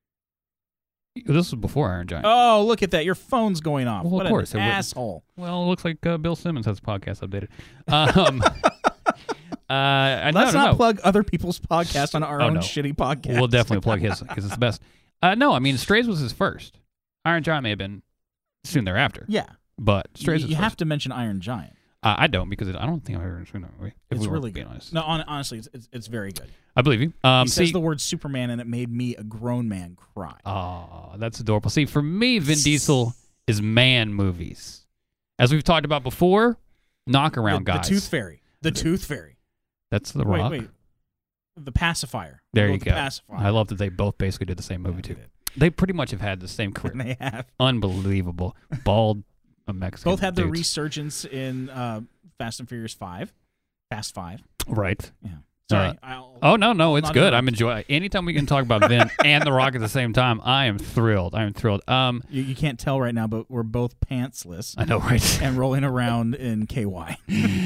this was before Iron Giant. Oh, look at that! Your phone's going off. Well, of what course, it an wouldn't- asshole! Well, it looks like uh, Bill Simmons has a podcast updated. Um, uh, I, Let's no, not no, no. plug other people's podcasts on our Oh, own no. shitty podcast. We'll definitely plug his because it's the best. Uh, no, I mean Strays was his first. Iron Giant may have been soon thereafter, Yeah, but you, Strays. was you first. have to mention Iron Giant. Uh, I don't because it, I don't think I've ever seen that movie. If It's we were really being good. honest. No, hon- honestly, it's, it's it's very good. I believe you. Um, he see, says the word Superman, and it made me, a grown man, cry. oh, that's adorable. See, for me, Vin Diesel is man movies, as we've talked about before. Knock around the, guys. the Tooth Fairy. The Tooth Fairy. That's the wait, Rock. wait. The Pacifier. There Go you with the go. Pacifier. I love that they both basically did the same movie Yeah, too. they did. They pretty much have had the same career. They have. Unbelievable, bald uh, Mexican. Both had the dudes. resurgence in uh, Fast and Furious Five. Fast Five. right. Yeah. Sorry. Uh, I'll, Oh no, no, it's not good. interrupt. I'm enjoying. Anytime we can talk about Vin and The Rock at the same time, I am thrilled. I am thrilled. Um, you, you can't tell right now, but we're both pantsless I know, right? and rolling around in K Y.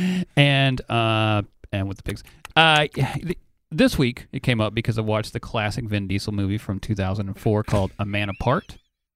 and uh, and with the pigs. Uh, th- this week it came up because I watched the classic Vin Diesel movie from two thousand four called A Man Apart,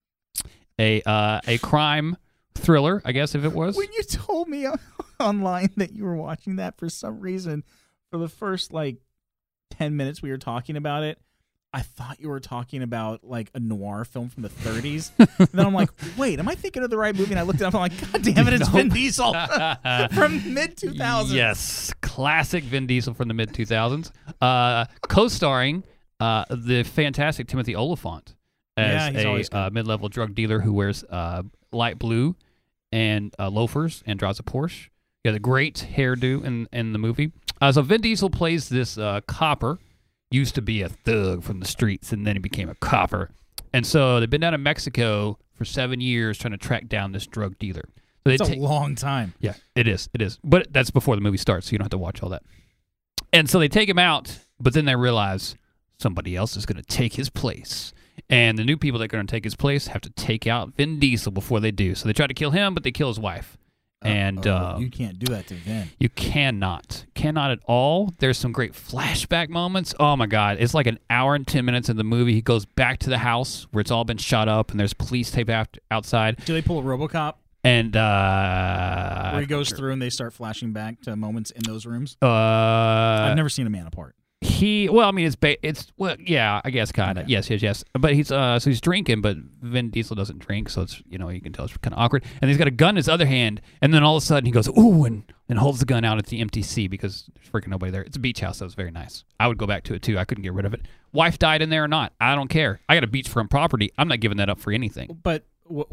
a uh, a crime thriller, I guess if it was. When you told me on- online that you were watching that, for some reason, for the first like ten minutes we were talking about it, I thought you were talking about like a noir film from the thirties. And then I'm like, wait, am I thinking of the right movie? And I looked it up. I'm like, God damn it, it's Vin Nope. Diesel from mid two thousands. Yes, classic Vin Diesel from the mid two thousands, uh, co-starring uh, the fantastic Timothy Olyphant Yeah, as he's always a good. uh, mid-level drug dealer who wears uh, light blue and uh, loafers and drives a Porsche. He has a great hairdo in in the movie. Uh, so Vin Diesel plays this uh, copper. Used to be a thug from the streets, and then he became a copper. And so they've been down in Mexico for seven years trying to track down this drug dealer. So they It's a take- long time. yeah, it is. It is. But that's before the movie starts, so you don't have to watch all that. And so they take him out, but then they realize somebody else is going to take his place. And the new people that are going to take his place have to take out Vin Diesel before they do. So they try to kill him, but they kill his wife. And Uh-oh, uh, you can't do that to Vin. you cannot. Cannot at all. There's some great flashback moments. Oh, my God. It's like an hour and ten minutes in the movie. He goes back to the house where it's all been shot up, and there's police tape after, outside. Do they pull a RoboCop And uh, where he goes through and they start flashing back to moments in those rooms? uh, I've never seen A Man Apart. He well, I mean, it's ba- it's well, yeah, I guess kind of Okay. yes, yes, yes. But he's uh, so he's drinking, but Vin Diesel doesn't drink, so it's you know you can tell it's kind of awkward. And he's got a gun in his other hand, and then all of a sudden he goes ooh and, and holds the gun out at the empty sea because there's freaking nobody there. It's a beach house, so it's very nice. I would go back to it too. I couldn't get rid of it. Wife died in there or not, I don't care. I got a beachfront property. I'm not giving that up for anything. But w- wait,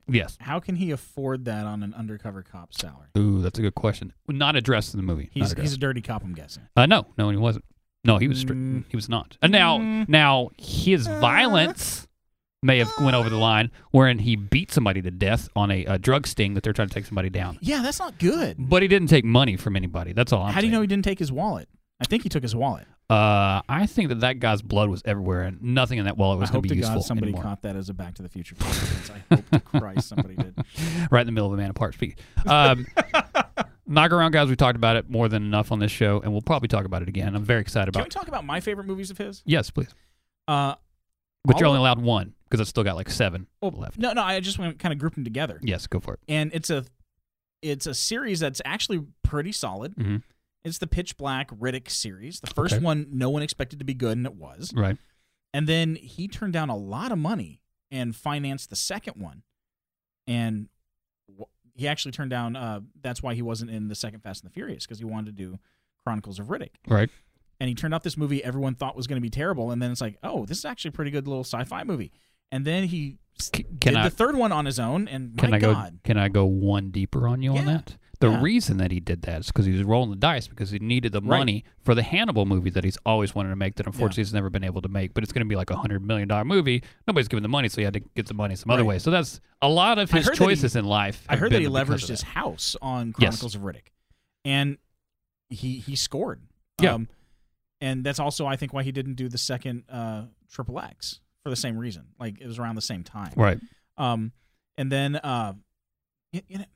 Yes. How can he afford that on an undercover cop salary? Ooh, that's a good question. Not addressed in the movie. He's Not addressed. he's a dirty cop, I'm guessing. Uh, no, no, he wasn't. No, he was. Stri- Mm. He was not. And now, Mm. now his violence may have went over the line, wherein he beat somebody to death on a, a drug sting that they're trying to take somebody down. Yeah, that's not good. But he didn't take money from anybody. That's all I'm How do you saying. know he didn't take his wallet? I think he took his wallet. Uh, I think that that guy's blood was everywhere, and nothing in that wallet was I going hope to to be useful God somebody anymore. caught that as a Back to the Future reference. I hope to Christ somebody did. Right in the middle of a man apart speak. Um, knock around, guys. We talked about it more than enough on this show, and we'll probably talk about it again. I'm very excited Can about. we talk about my favorite movies of his? Yes, please. Uh, But you're all only of- allowed one because I've still got like seven well, left. No, no, I just want to kind of group them together. Yes, go for it. And it's a it's a series that's actually pretty solid. Mm-hmm. It's the Pitch Black Riddick series. The first Okay. one, no one expected to be good, and it was. Right. And then he turned down a lot of money and financed the second one. And wh- he actually turned down. Uh, that's why he wasn't in the second Fast and the Furious, because he wanted to do Chronicles of Riddick. Right. And he turned out this movie everyone thought was going to be terrible, and then it's like, oh, this is actually a pretty good little sci-fi movie. And then he s- C- did can I the third one on his own, and can my I go? God, Can I go one deeper on you on Yeah. that? The Yeah. reason that he did that is because he was rolling the dice because he needed the Right. money for the Hannibal movie that he's always wanted to make that unfortunately he's never been able to make. But it's going to be like a hundred million dollar movie. Nobody's giving the money, so he had to get the money some other Right. way. So that's a lot of I his heard that he- choices in life. I have heard that been he because leveraged of his that. house on Yes. Chronicles of Riddick, and he he scored. Yeah. Um, and that's also, I think, why he didn't do the second uh, Triple X for the same reason. Like, it was around the same time. Right. Um, and then, uh, you, you know,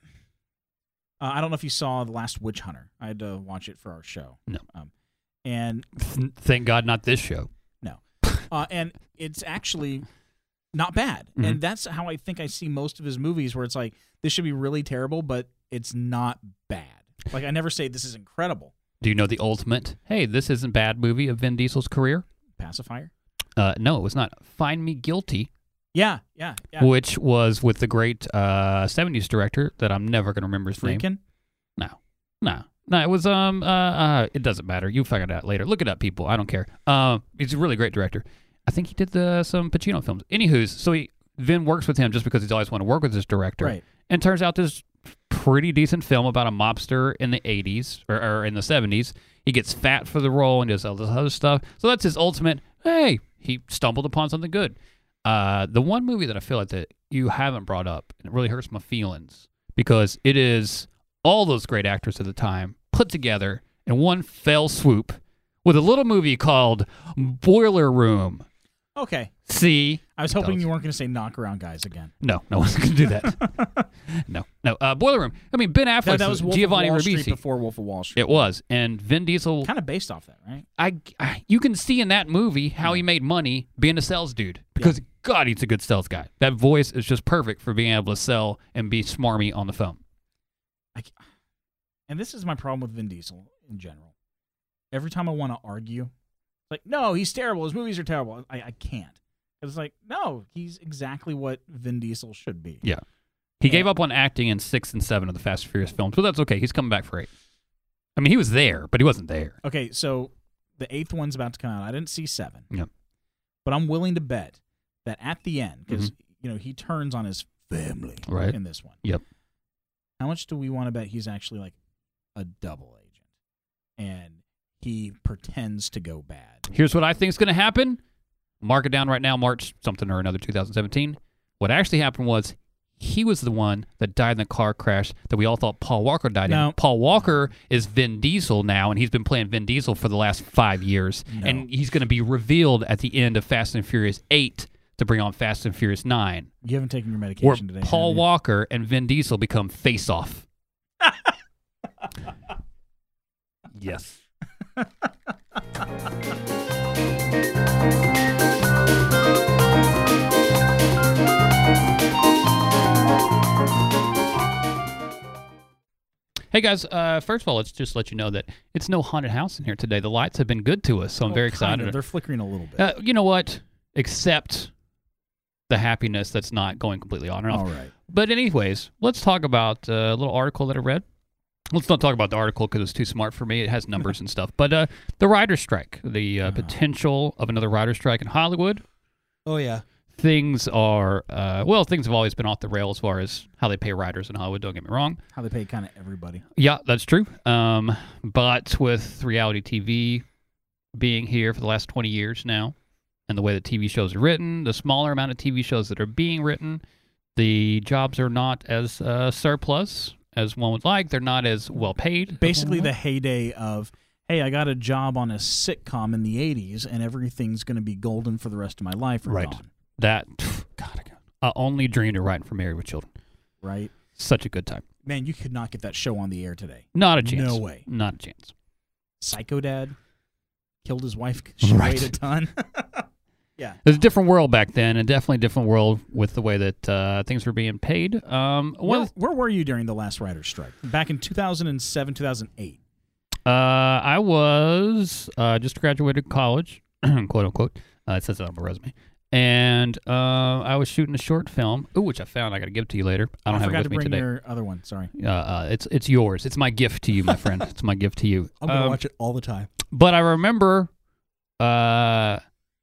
uh, I don't know if you saw The Last Witch Hunter. I had to watch it for our show. No. Um, and Th- Thank God, not this show. uh, and it's actually not bad. Mhm. And that's how I think I see most of his movies, where it's like, this should be really terrible, but it's not bad. Like, I never say this is incredible. Do you know the ultimate? Hey, this isn't bad movie of Vin Diesel's career. Pacifier? Uh, no, it was not. Find Me Guilty, Yeah, yeah, yeah. which was with the great uh, seventies director that I'm never going to remember his name. Freakin'? No, no, no. It was um uh, uh it doesn't matter. You figure it out later. Look it up, people. I don't care. Um, he's a really great director. I think he did the some Pacino films. Anywho's, so he Vin works with him just because he's always wanted to work with this director. Right. And turns out this pretty decent film about a mobster in the eighties or, or in the seventies. He gets fat for the role and does all this other stuff. So that's his ultimate. Hey, he stumbled upon something good. Uh, the one movie that I feel like that you haven't brought up, and it really hurts my feelings because it is all those great actors of the time put together in one fell swoop with a little movie called Boiler Room. Okay. See? I was hoping Those. you weren't going to say Knock Around Guys again. No, no one's going to do that. no, no. Uh, Boiler Room. I mean, Ben Affleck, That, that was Wolf Giovanni of Wall Street Ribisi. before Wolf of Wall Street. It was, and Vin Diesel. Kind of based off that, right? I, I, you can see in that movie how he made money being a sales dude because God, he's a good sales guy. That voice is just perfect for being able to sell and be smarmy on the phone. I, and this is my problem with Vin Diesel in general. Every time I want to argue, it's like, no, he's terrible. His movies are terrible. I, I can't. It's like, no, he's exactly what Vin Diesel should be. Yeah. He Yeah. gave up on acting in six and seven of the Fast and Furious films, but that's okay. He's coming back for eight. I mean, he was there, but he wasn't there. Okay, so the eighth one's about to come out. I didn't see seven. Yep. But I'm willing to bet that at the end, because you know he turns on his family Right. in this one. Yep. How much do we want to bet he's actually like a double agent, and he pretends to go bad? Here's what I think is going to happen. Mark it down right now, March something or another, two thousand seventeen. What actually happened was he was the one that died in the car crash that we all thought Paul Walker died No. in. Paul Walker is Vin Diesel now, and he's been playing Vin Diesel for the last five years. No. And he's going to be revealed at the end of Fast and Furious eight to bring on Fast and Furious nine, You haven't taken your where medication today. Paul have you? Walker and Vin Diesel become face-off. Yes. Hey guys, uh, first of all, let's just let you know that it's no haunted house in here today. The lights have been good to us, so I'm Well, very kind excited. of. They're flickering a little bit. Uh, you know what? Accept the happiness that's not going completely on and off. All right. But anyways, let's talk about uh, a little article that I read. Let's not talk about the article because it's too smart for me. It has numbers and stuff. But uh, the writer's strike, the uh, Uh. potential of another writer's strike in Hollywood. Oh, yeah. things are uh, well, things have always been off the rail as far as how they pay writers in Hollywood. Don't get me wrong. How they pay kind of everybody. Yeah, that's true. Um, but with reality T V being here for the last twenty years now, and the way that T V shows are written, the smaller amount of T V shows that are being written, the jobs are not as uh, surplus as one would like. They're not as well paid. Basically, the heyday of, hey, I got a job on a sitcom in the eighties, and everything's going to be golden for the rest of my life. Are Right. gone. That, God, I only dreamed of writing for Married with Children. Right. Such a good time. Man, you could not get that show on the air today. Not a chance. No way. Not a chance. Psycho Dad killed his wife because she Right. weighed a ton. Yeah. There's a different world back then, and definitely a different world with the way that uh, things were being paid. Um, one Where, of where were you during the last writer's strike? Back in two thousand seven, two thousand eight. Uh, I was uh, just graduated college, quote unquote. Uh, it says that on my resume. And uh, I was shooting a short film, ooh, which I found. I got to give to you later. I don't have it forgot with to me bring today. your other one. Sorry. Uh, uh, it's it's yours. It's my gift to you, my friend. It's my gift to you. I'm going to Um, watch it all the time. But I remember, uh,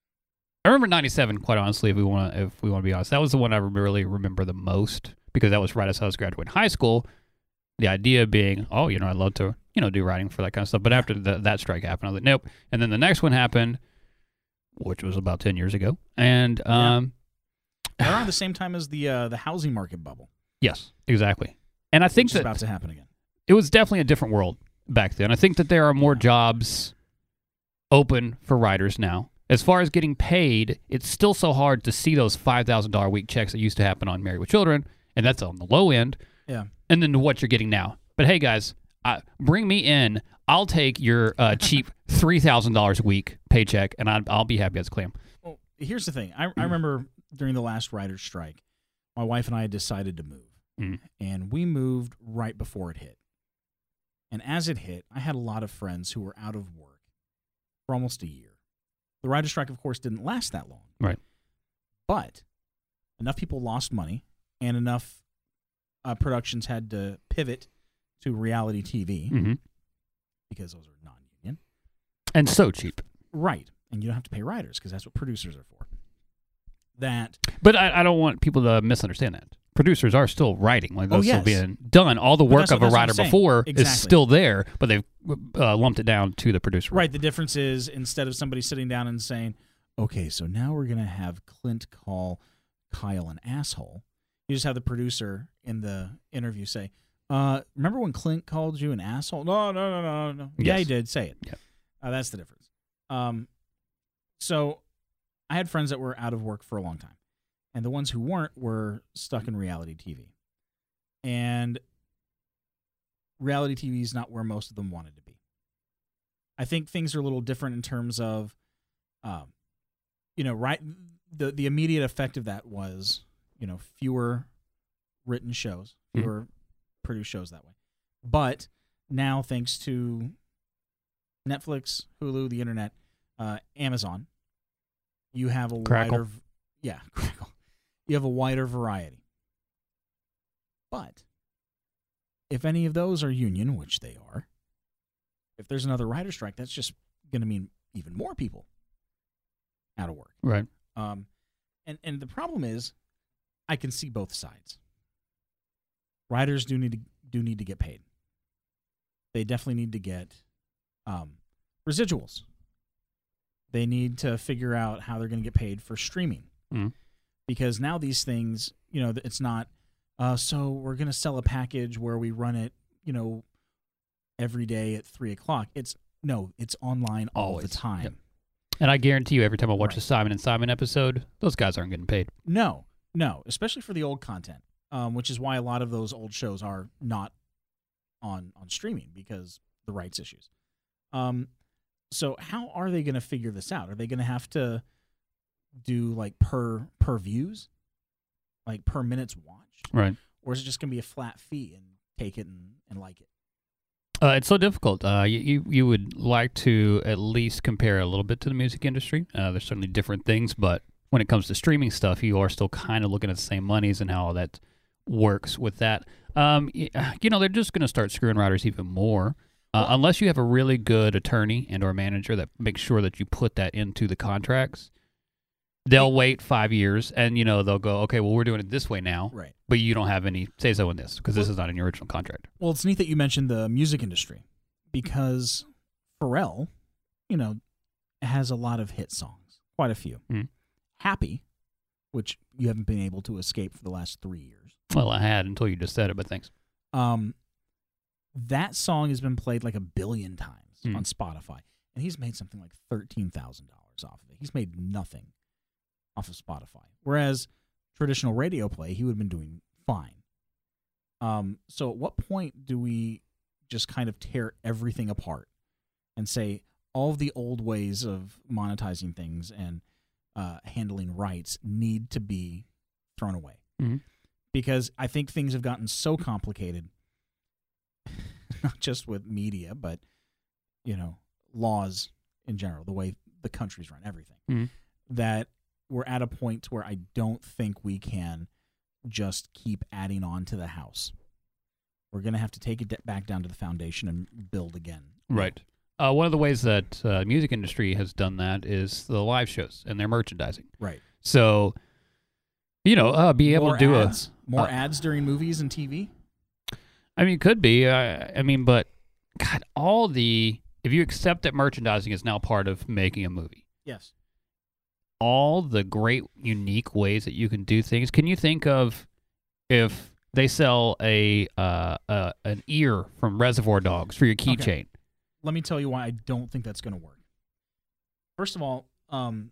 I remember ninety-seven. Quite honestly, if we want to, if we want to be honest, that was the one I really remember the most because that was right as I was graduating high school. The idea being, oh, you know, I'd love to, you know, do writing for that kind of stuff. But after the, that strike happened, I was like, nope. And then the next one happened, which was about ten years ago, and um, yeah. Around the same time as the uh, the housing market bubble. Yes, exactly. And I think which that is about to happen again. it was definitely a different world back then. I think that there are more jobs open for writers now. As far as getting paid, it's still so hard to see those five thousand dollars a week checks that used to happen on Married with Children, and that's on the low end. Yeah. And then to what you're getting now. But hey, guys, uh, bring me in. I'll take your uh, cheap three thousand dollars a week paycheck, and I'll, I'll be happy as a clam. Well, here's the thing. I, I remember during the last writer's strike, my wife and I decided to move. Mm. And we moved right before it hit. And as it hit, I had a lot of friends who were out of work for almost a year. The writer's strike, of course, didn't last that long. Right. But enough people lost money, and enough uh, productions had to pivot to reality T V Mm-hmm. because those are non-union. And so cheap. Right. And you don't have to pay writers because that's what producers are for. That. But I, I don't want people to misunderstand that. Producers are still writing. Like, Oh, that's yes. still being done. All the But work that's of what- a that's what I'm writer saying. before Exactly. is still there, but they've uh, lumped it down to the producer. Right. The difference is instead of somebody sitting down and saying, okay, so now we're going to have Clint call Kyle an asshole, you just have the producer in the interview say, uh, remember when Clint called you an asshole? No, no, no, no, no. Yeah, Yes. he did. Say it. Yeah. Uh, that's the difference. Um, so I had friends that were out of work for a long time, and the ones who weren't were stuck in reality T V. And reality T V is not where most of them wanted to be. I think things are a little different in terms of, um, you know, right. The the immediate effect of that was, you know, fewer written shows, fewer mm-hmm. produced shows that way. But now, thanks to Netflix, Hulu, the internet, uh, Amazon, you have a Crackle. wider, yeah, Crackle. You have a wider variety. But if any of those are union, which they are, if there's another writer's strike, that's just going to mean even more people out of work. Right. Um, and, and the problem is, I can see both sides. Writers do need to do need to get paid. They definitely need to get um, residuals. They need to figure out how they're going to get paid for streaming. Mm. Because now these things, you know, it's not, uh, so we're going to sell a package where we run it, you know, every day at three o'clock. It's, no, it's online all Always. the time. Yep. And I guarantee you, every time I watch Right. a Simon and Simon episode, those guys aren't getting paid. No, no, especially for the old content, um, which is why a lot of those old shows are not on, on streaming because the rights issues. Um, so how are they going to figure this out? Are they going to have to do like per per views, like per minutes watched, Right. or is it just going to be a flat fee and take it and, and like it? Uh, it's so difficult. Uh, you, you you would like to at least compare a little bit to the music industry. Uh, there's certainly different things, but when it comes to streaming stuff, you are still kind of looking at the same monies and how that works with that. Um, y- you know, they're just going to start screwing writers even more. Uh, Well- unless you have a really good attorney and or manager that makes sure that you put that into the contracts. They'll wait five years, and you know they'll go, okay, well we're doing it this way now, Right. but you don't have any say so in this because this is not in your original contract. Well, it's neat that you mentioned the music industry because Pharrell, you know, has a lot of hit songs, quite a few. Mhm. Happy, which you haven't been able to escape for the last three years. Well, I had until you just said it, but thanks. Um, that song has been played like a billion times Mm. on Spotify, and he's made something like thirteen thousand dollars off of it. He's made nothing off of Spotify, whereas traditional radio play, he would have been doing fine. Um, so at what point do we just kind of tear everything apart and say all of the old ways of monetizing things and uh, handling rights need to be thrown away? Mm-hmm. Because I think things have gotten so complicated, not just with media, but, you know, laws in general, the way the countries run everything, mm-hmm. that we're at a point where I don't think we can just keep adding on to the house. We're going to have to take it back down to the foundation and build again. Right. Uh, one of the ways that uh, music industry has done that is the live shows and their merchandising. Right. So, you know, uh, be able More to do ads. a More uh, ads during movies and T V? I mean, could be. Uh, I mean, but God, all the if you accept that merchandising is now part of making a movie, Yes. all the great, unique ways that you can do things. Can you think of if they sell a uh, uh, an ear from Reservoir Dogs for your keychain? Okay. Let me tell you why I don't think that's going to work. First of all, um,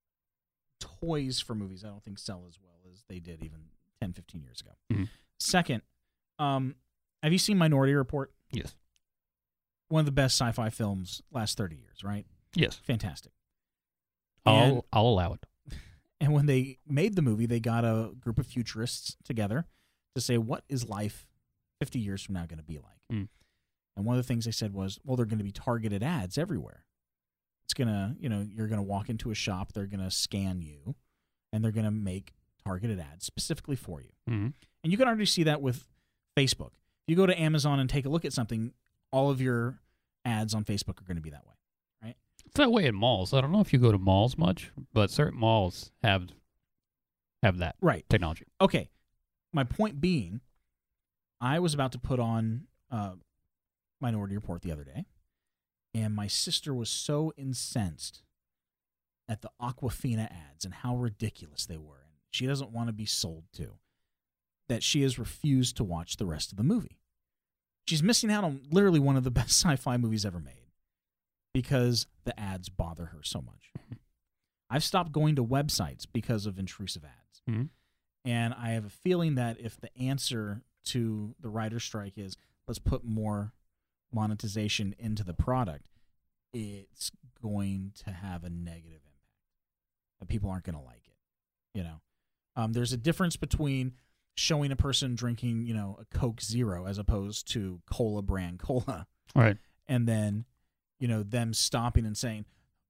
toys for movies I don't think sell as well as they did even ten, fifteen years ago. Mm-hmm. Second, um, have you seen Minority Report? Yes. One of the best sci-fi films last thirty years, right? Yes. Fantastic. I'll And, I'll allow it. and when they made the movie, they got a group of futurists together to say, what is life fifty years from now going to be like? Mm. And one of the things they said was, well, they're going to be targeted ads everywhere. It's going to, you know, you're going to walk into a shop, they're going to scan you, and they're going to make targeted ads specifically for you. Mm-hmm. And you can already see that with Facebook. If you go to Amazon and take a look at something, all of your ads on Facebook are going to be that way, right? It's that way in malls. I don't know if you go to malls much, but certain malls have have that Right. technology. Okay. My point being, I was about to put on uh, Minority Report the other day, and my sister was so incensed at the Aquafina ads and how ridiculous they were, and she doesn't want to be sold to, that she has refused to watch the rest of the movie. She's missing out on literally one of the best sci-fi movies ever made because the ads bother her so much. I've stopped going to websites because of intrusive ads. Mm-hmm. And I have a feeling that if the answer to the writer's strike is let's put more monetization into the product, it's going to have a negative impact. That people aren't going to like it. You know, um, there's a difference between showing a person drinking, you know, a Coke Zero as opposed to Cola brand cola, Right. and then, you know, them stopping and saying,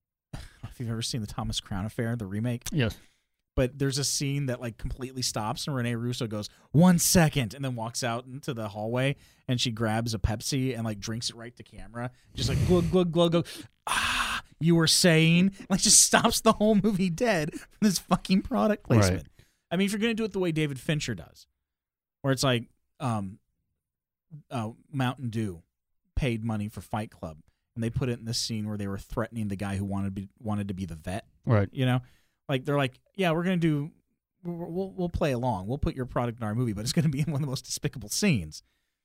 if you've ever seen the Thomas Crown Affair, the remake. Yes. But there's a scene that like completely stops, and Rene Russo goes, one second, and then walks out into the hallway, and she grabs a Pepsi and like drinks it right to camera, just like glug glug glug glug. Ah, you were saying, like, just stops the whole movie dead from this fucking product placement. Right. I mean, if you're gonna do it the way David Fincher does, where it's like, um, uh, Mountain Dew paid money for Fight Club, and they put it in this scene where they were threatening the guy who wanted to be, wanted to be the vet. Right. You know. Like, they're like, yeah, we're going to do, we'll, we'll play along. We'll put your product in our movie, but it's going to be in one of the most despicable scenes.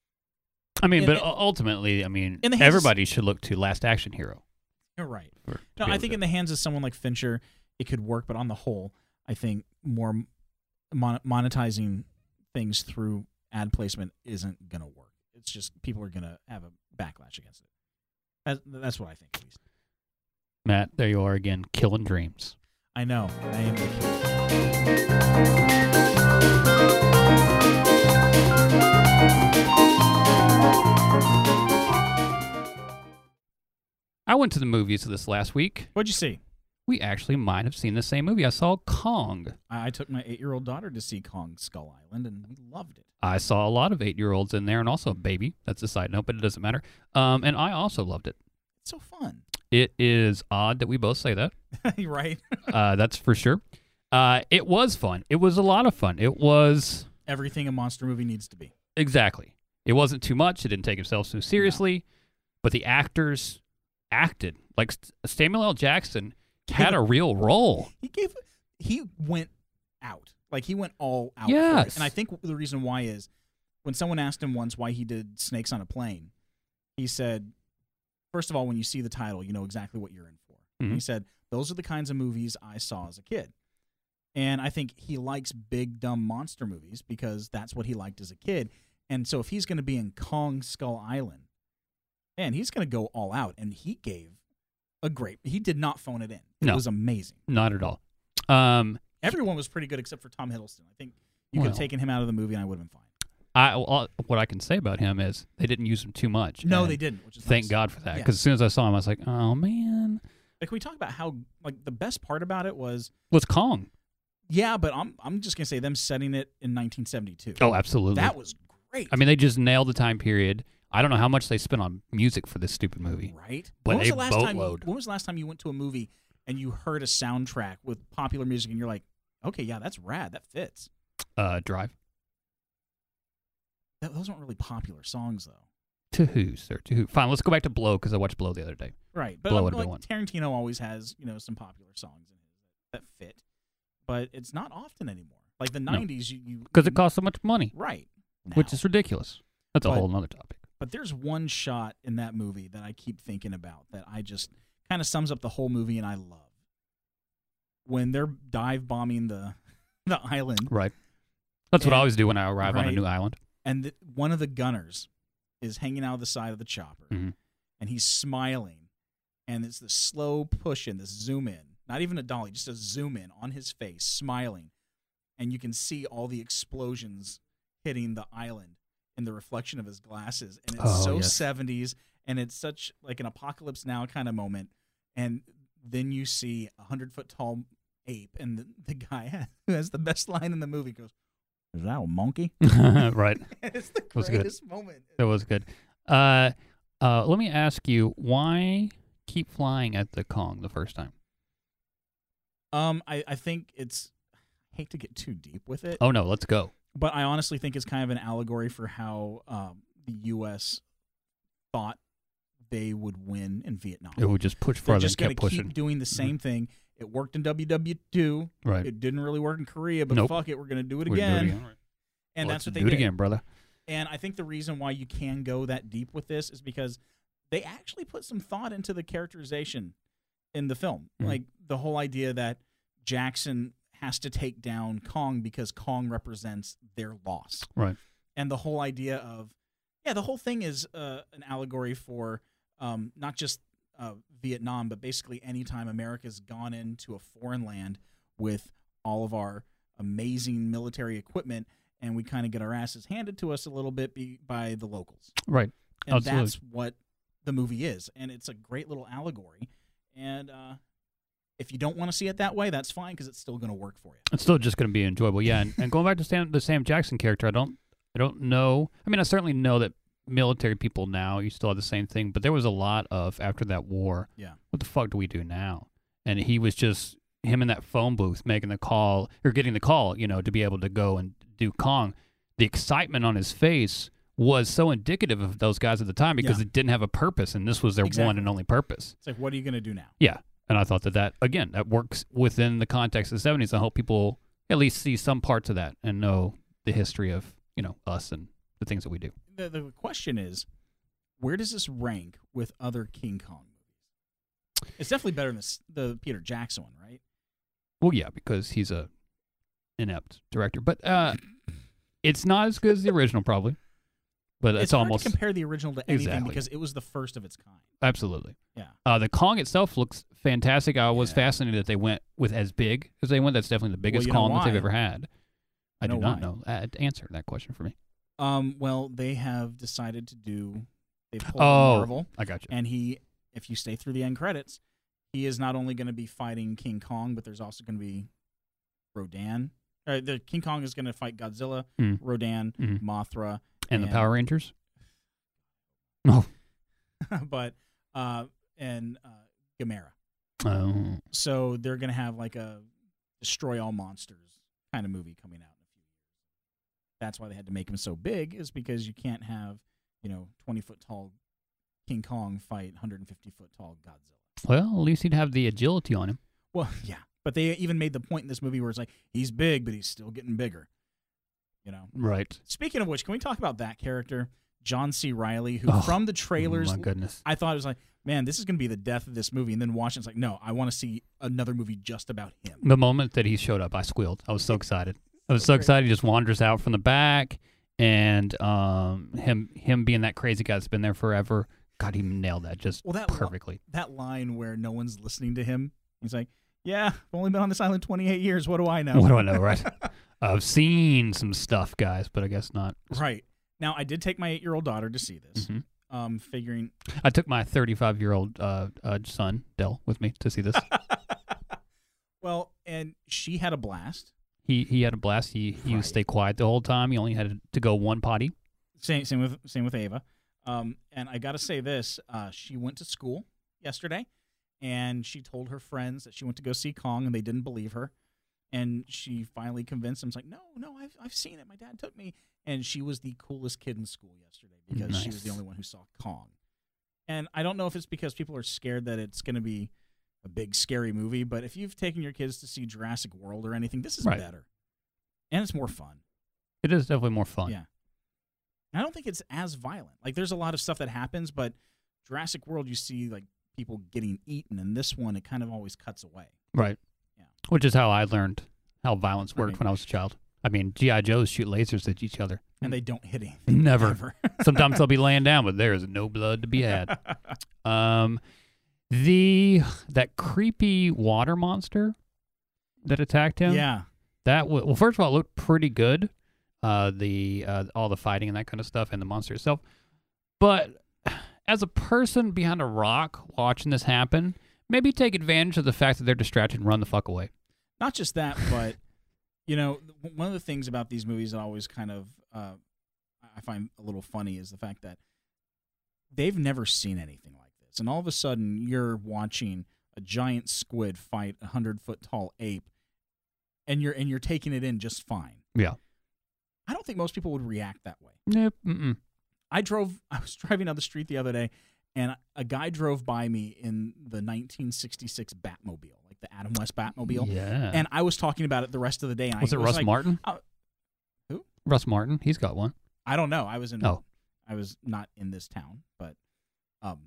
I mean, And- but and- ultimately, I mean, in the hands of- everybody should look to Last Action Hero. You're right. for- to No, be I able think to- in the hands of someone like Fincher, it could work, but on the whole, I think more mon- monetizing things through ad placement isn't going to work. It's just people are going to have a backlash against it. That's, that's what I think, at least. Matt, there you are again, killing dreams. I know. I am the kid. I went to the movies this last week. What'd you see? We actually might have seen the same movie. I saw Kong. I, I took my eight-year-old daughter to see Kong Skull Island, and we loved it. I saw a lot of eight-year-olds in there, and also a baby. That's a side note, but it doesn't matter. Um, and I also loved it. It's so fun. It is odd that we both say that. Right? Uh, that's for sure. Uh, it was fun. It was a lot of fun. It was Everything a monster movie needs to be. exactly. It wasn't too much. It didn't take itself so seriously, but the actors acted like S- Samuel L. Jackson had a real role. He gave. He went out. Like he went all out. For Yes. it. And I think the reason why is when someone asked him once why he did Snakes on a Plane, he said, first of all, when you see the title, you know exactly what you're in for. Mhm. He said, those are the kinds of movies I saw as a kid. And I think he likes big, dumb monster movies because that's what he liked as a kid. And so if he's going to be in Kong Skull Island, man, he's going to go all out. And he gave a great, he did not phone it in. It No. was amazing. Not at all. Um, Everyone was pretty good except for Tom Hiddleston. I think you could Well. have taken him out of the movie and I would have been fine. I well, what I can say about him is they didn't use him too much. No, and they didn't, which is Thank nice. God for that. Yeah. Because as soon as I saw him, I was like, oh man, Like, can we talk about how, like, the best part about it was, what's Kong? yeah, but I'm I'm just going to say them setting it in nineteen seventy-two. Oh, absolutely. That was great. I mean, they just nailed the time period. I don't know how much they spent on music for this stupid movie. Right? But when was a the last time? boatload. When was the last time you went to a movie and you heard a soundtrack with popular music and you're like, okay, yeah, that's rad, that fits. Uh, Drive. That, those aren't really popular songs though. To who, sir? To who? Fine, let's go back to Blow because I watched Blow the other day. Right, but Blow um, would've been like one. Tarantino always has you know some popular songs in his that fit, but it's not often anymore. Like the No. nineties, you, you Because it costs so much money, right, which now. is ridiculous. That's a But- whole other topic. But there's one shot in that movie that I keep thinking about that I just kind of sums up the whole movie and I love. When they're dive bombing the the island Right. That's what I And- always do when I arrive on a right. new island. and the, one of the gunners is hanging out of the side of the chopper Mhm. and he's smiling and it's this slow push in, this zoom in, not even a dolly, just a zoom in on his face, smiling. And you can see all the explosions hitting the island in the reflection of his glasses. And it's Oh, so yes. seventies and it's such like an apocalypse now kind of moment. And then you see a hundred foot tall ape and the, the guy who has the best line in the movie goes, "Is that a monkey?" Right. It's the was good. greatest moment. That was good. Uh, uh, let me ask you, why keep flying at the Kong the first time? Um, I, I think it's I hate to get too deep with it, Oh, no, let's go. but I honestly think it's kind of an allegory for how um, the U S thought they would win in Vietnam. It would just push They're further just and going kept to pushing. keep doing the same thing. It worked in W W two. Right. It didn't really work in Korea, but Nope. fuck it, we're going to do it We're again. gonna do it again. And Let's that's what they do it did. again, brother. And I think the reason why you can go that deep with this is because they actually put some thought into the characterization in the film. Mhm. Like the whole idea that Jackson has to take down Kong because Kong represents their loss. Right. And the whole idea of, yeah, the whole thing is uh, an allegory for um, not just uh, Vietnam, but basically anytime America's gone into a foreign land with all of our amazing military equipment and we kind of get our asses handed to us a little bit be, by the locals. Right. And Absolutely. that's what the movie is. And it's a great little allegory. And uh, if you don't want to see it that way, that's fine because it's still going to work for you. It's still just going to be enjoyable. Yeah. And, and going back to Sam, the Sam Jackson character, I don't, I don't know. I mean, I certainly know that military people now, you still have the same thing, but there was a lot of, after that war, Yeah. what the fuck do we do now? And he was just, him in that phone booth making the call, or getting the call, you know, to be able to go and do Kong. The excitement on his face was so indicative of those guys at the time because Yeah. it didn't have a purpose, and this was their one Exactly. and only purpose. It's like, what are you going to do now? Yeah. And I thought that that, again, that works within the context of the seventies. I hope people at least see some parts of that and know the history of, you know, us and the things that we do. The, the question is, where does this rank with other King Kong movies? It's definitely better than the, the Peter Jackson one, right? Well, yeah, because he's a inept director. But uh, it's not as good as the original, probably. But it's, It's hard almost to compare the original to anything Exactly. because it was the first of its kind. absolutely. Yeah. Uh, the Kong itself looks fantastic. I was Yeah. fascinated that they went with as big as they went. That's definitely the biggest you know Kong that they've why? ever had. I You do know not why? know. Uh, answer that question for me. Um. Well, they have decided to do. They pulled Oh. Marvel, I got you. and he, if you stay through the end credits, he is not only going to be fighting King Kong, but there's also going to be Rodan. Uh, the King Kong is going to fight Godzilla, Mm. Rodan, Mhm. Mothra, And the and- Power Rangers? No. but uh, and uh, Gamera. Oh. So they're going to have like a destroy all monsters kind of movie coming out in a few years. That's why they had to make him so big, is because you can't have, you know, twenty foot tall King Kong fight one hundred fifty foot tall Godzilla. Well, at least he'd have the agility on him. Well, yeah. But they even made the point in this movie where it's like, he's big, but he's still getting bigger. You know? Right. Speaking of which, can we talk about that character, John C. Reilly, who Oh, from the trailers, my goodness. I thought it was like, man, this is going to be the death of this movie. And then watching, it's like, no, I want to see another movie just about him. The moment that he showed up, I squealed. I was so excited. I was so excited. He just wanders out from the back, and um, him him being that crazy guy that's been there forever. God, he nailed that just Well, that perfectly. Li- that line where no one's listening to him, he's like, yeah, I've only been on this island twenty-eight years. What do I know? What do I know, right? I've seen some stuff, guys, but I guess not. Right. Now, I did take my eight-year-old daughter to see this, Mhm. um, figuring... I took my thirty-five-year-old uh, uh, son, Dell, with me to see this. Well, and she had a blast. he he had a blast. He he Right. would stay quiet the whole time. He only had to go one potty. Same, same with same with Ava. Um, and I got to say this: uh, she went to school yesterday, and she told her friends that she went to go see Kong, and they didn't believe her. And she finally convinced them. It's like, no, no, I've I've seen it. My dad took me, and she was the coolest kid in school yesterday because she was the Nice. only one who saw Kong. And I don't know if it's because people are scared that it's going to be a big scary movie, but if you've taken your kids to see Jurassic World or anything, this is Right. better, and it's more fun. It is definitely more fun. Yeah. I don't think it's as violent. Like, there's a lot of stuff that happens, but Jurassic World, you see, like, people getting eaten, and this one, it kind of always cuts away. Right. Yeah. Which is how I learned how violence worked Right. when I was a child. I mean, G I. Joes shoot lasers at each other. And they don't hit anything. Never. Ever. Sometimes they'll be laying down, but there is no blood to be had. Um, the that creepy water monster that attacked him. Yeah. That w- well, first of all, it looked pretty good. Uh, the uh, all the fighting and that kind of stuff, and the monster itself. But as a person behind a rock watching this happen, maybe take advantage of the fact that they're distracted and run the fuck away. Not just that, but, you know, th- one of the things about these movies that always kind of uh, I find a little funny is the fact that they've never seen anything like this. And all of a sudden, you're watching a giant squid fight a hundred-foot-tall ape, and you're and you're taking it in just fine. Yeah. I don't think most people would react that way. Nope. Mm-mm. I drove, I was driving down the street the other day, and a guy drove by me in the nineteen sixty-six Batmobile, like the Adam West Batmobile. Yeah. And I was talking about it the rest of the day. And was I it was Russ like, Martin? uh, who? Russ Martin. He's got one. I don't know. I was in, Oh. I was not in this town, but um,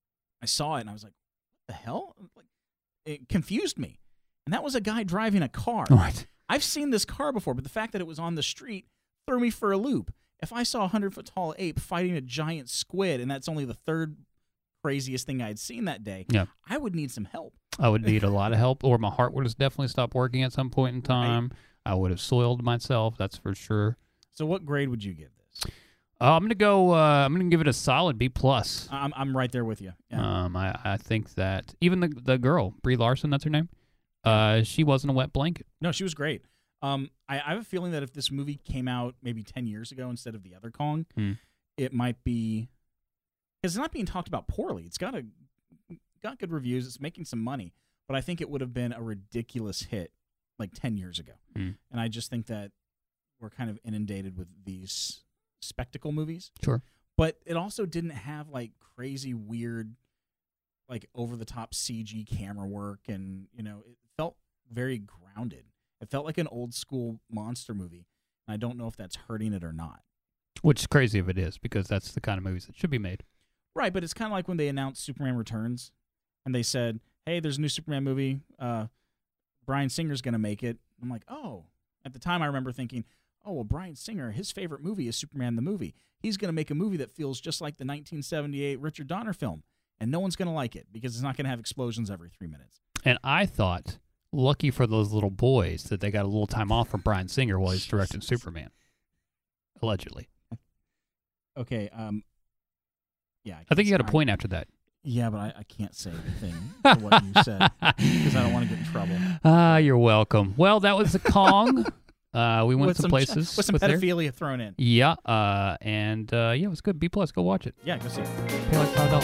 I saw it, and I was like, what the hell? Like, it confused me. And that was a guy driving a car. All right. I've seen this car before, but the fact that it was on the street threw me for a loop. If I saw a hundred-foot-tall ape fighting a giant squid, and that's only the third craziest thing I'd seen that day, Yeah. I would need some help. I would need a lot of help, or my heart would have definitely stopped working at some point in time. I would have soiled myself, that's for sure. So what grade would you give this? Uh, I'm gonna go. Uh, I'm gonna give it a solid B plus. I'm I'm right there with you. Yeah. Um, I, I think that even the the girl Brie Larson, that's her name. Uh, she wasn't a wet blanket. No, she was great. Um, I, I have a feeling that if this movie came out maybe ten years ago instead of the other Kong, Hmm. it might be because it's not being talked about poorly. It's got a got good reviews. It's making some money, but I think it would have been a ridiculous hit like ten years ago. Hmm. And I just think that we're kind of inundated with these spectacle movies. Sure. But it also didn't have like crazy weird, like over the top C G camera work, and you know, it felt very grounded. It felt like an old school monster movie, and I don't know if that's hurting it or not. Which is crazy if it is, because that's the kind of movies that should be made. Right, but it's kind of like when they announced Superman Returns, and they said, "Hey, there's a new Superman movie. Uh, Bryan Singer's going to make it." I'm like, "Oh." At the time, I remember thinking, "Oh, well, Bryan Singer, his favorite movie is Superman the movie. He's going to make a movie that feels just like the nineteen seventy-eight Richard Donner film, and no one's going to like it because it's not going to have explosions every three minutes." And I thought, lucky for those little boys, that they got a little time off from Bryan Singer while he's directing Superman. Allegedly. Okay. Um. Yeah. I think you can't got a say- point after that. Yeah, but I, I can't say anything to what you said because I don't want to get in trouble. Ah, you're welcome. Well, that was the Kong. uh, we went With some some places. with some with there. pedophilia thrown in. Yeah, uh, and uh, yeah, it was good. B plus. Go watch it. Yeah, go see it. Pay like five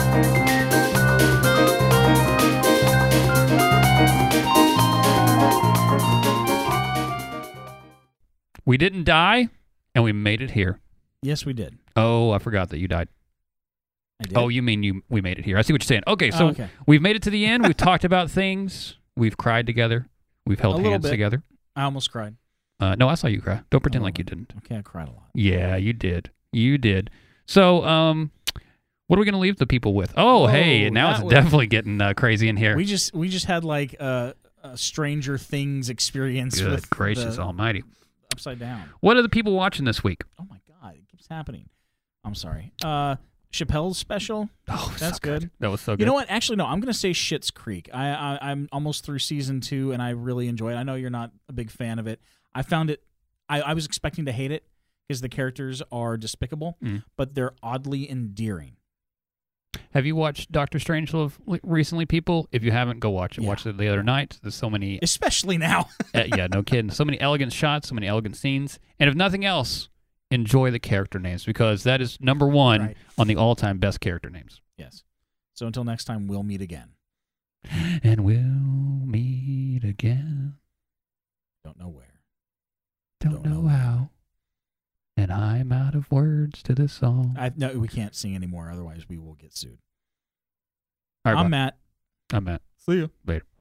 dollars. We didn't die, and we made it here. Yes, we did. Oh, I forgot that you died. I did. Oh, you mean you? We made it here. I see what you're saying. Okay, so Oh, okay. we've made it to the end. We've talked about things. We've cried together. We've held A little hands bit. together. I almost cried. Uh, no, I saw you cry. Don't pretend Oh. like you didn't. Okay, I cried a lot. Yeah, you did. You did. So, um, what are we going to leave the people with? Oh, Oh, hey, now that it's was- definitely getting uh, crazy in here. We just we just had like a, a Stranger Things experience Good with gracious the almighty. Upside Down. What are the people watching this week? Oh my god, it keeps happening. I'm sorry. Uh, Chappelle's special. Oh, That's so good. good. That was so good. You know what? Actually, no. I'm gonna say Schitt's Creek. I, I I'm almost through season two, and I really enjoy it. I know you're not a big fan of it. I found it. I, I was expecting to hate it because the characters are despicable, Mm. but they're oddly endearing. Have you watched Doctor Strangelove li- recently, people? If you haven't, go watch it. Yeah. Watch it the other night. There's so many, Especially now. uh, yeah, no kidding. So many elegant shots, so many elegant scenes. And if nothing else, enjoy the character names because that is number one Right. on the all-time best character names. Yes. So until next time, we'll meet again. And we'll meet again. Don't know where. Don't, Don't know, know how. And I'm out of words to this song. I no, we can't sing anymore. Otherwise, we will get sued. All right, I'm bye. Matt. I'm Matt. See you. Later.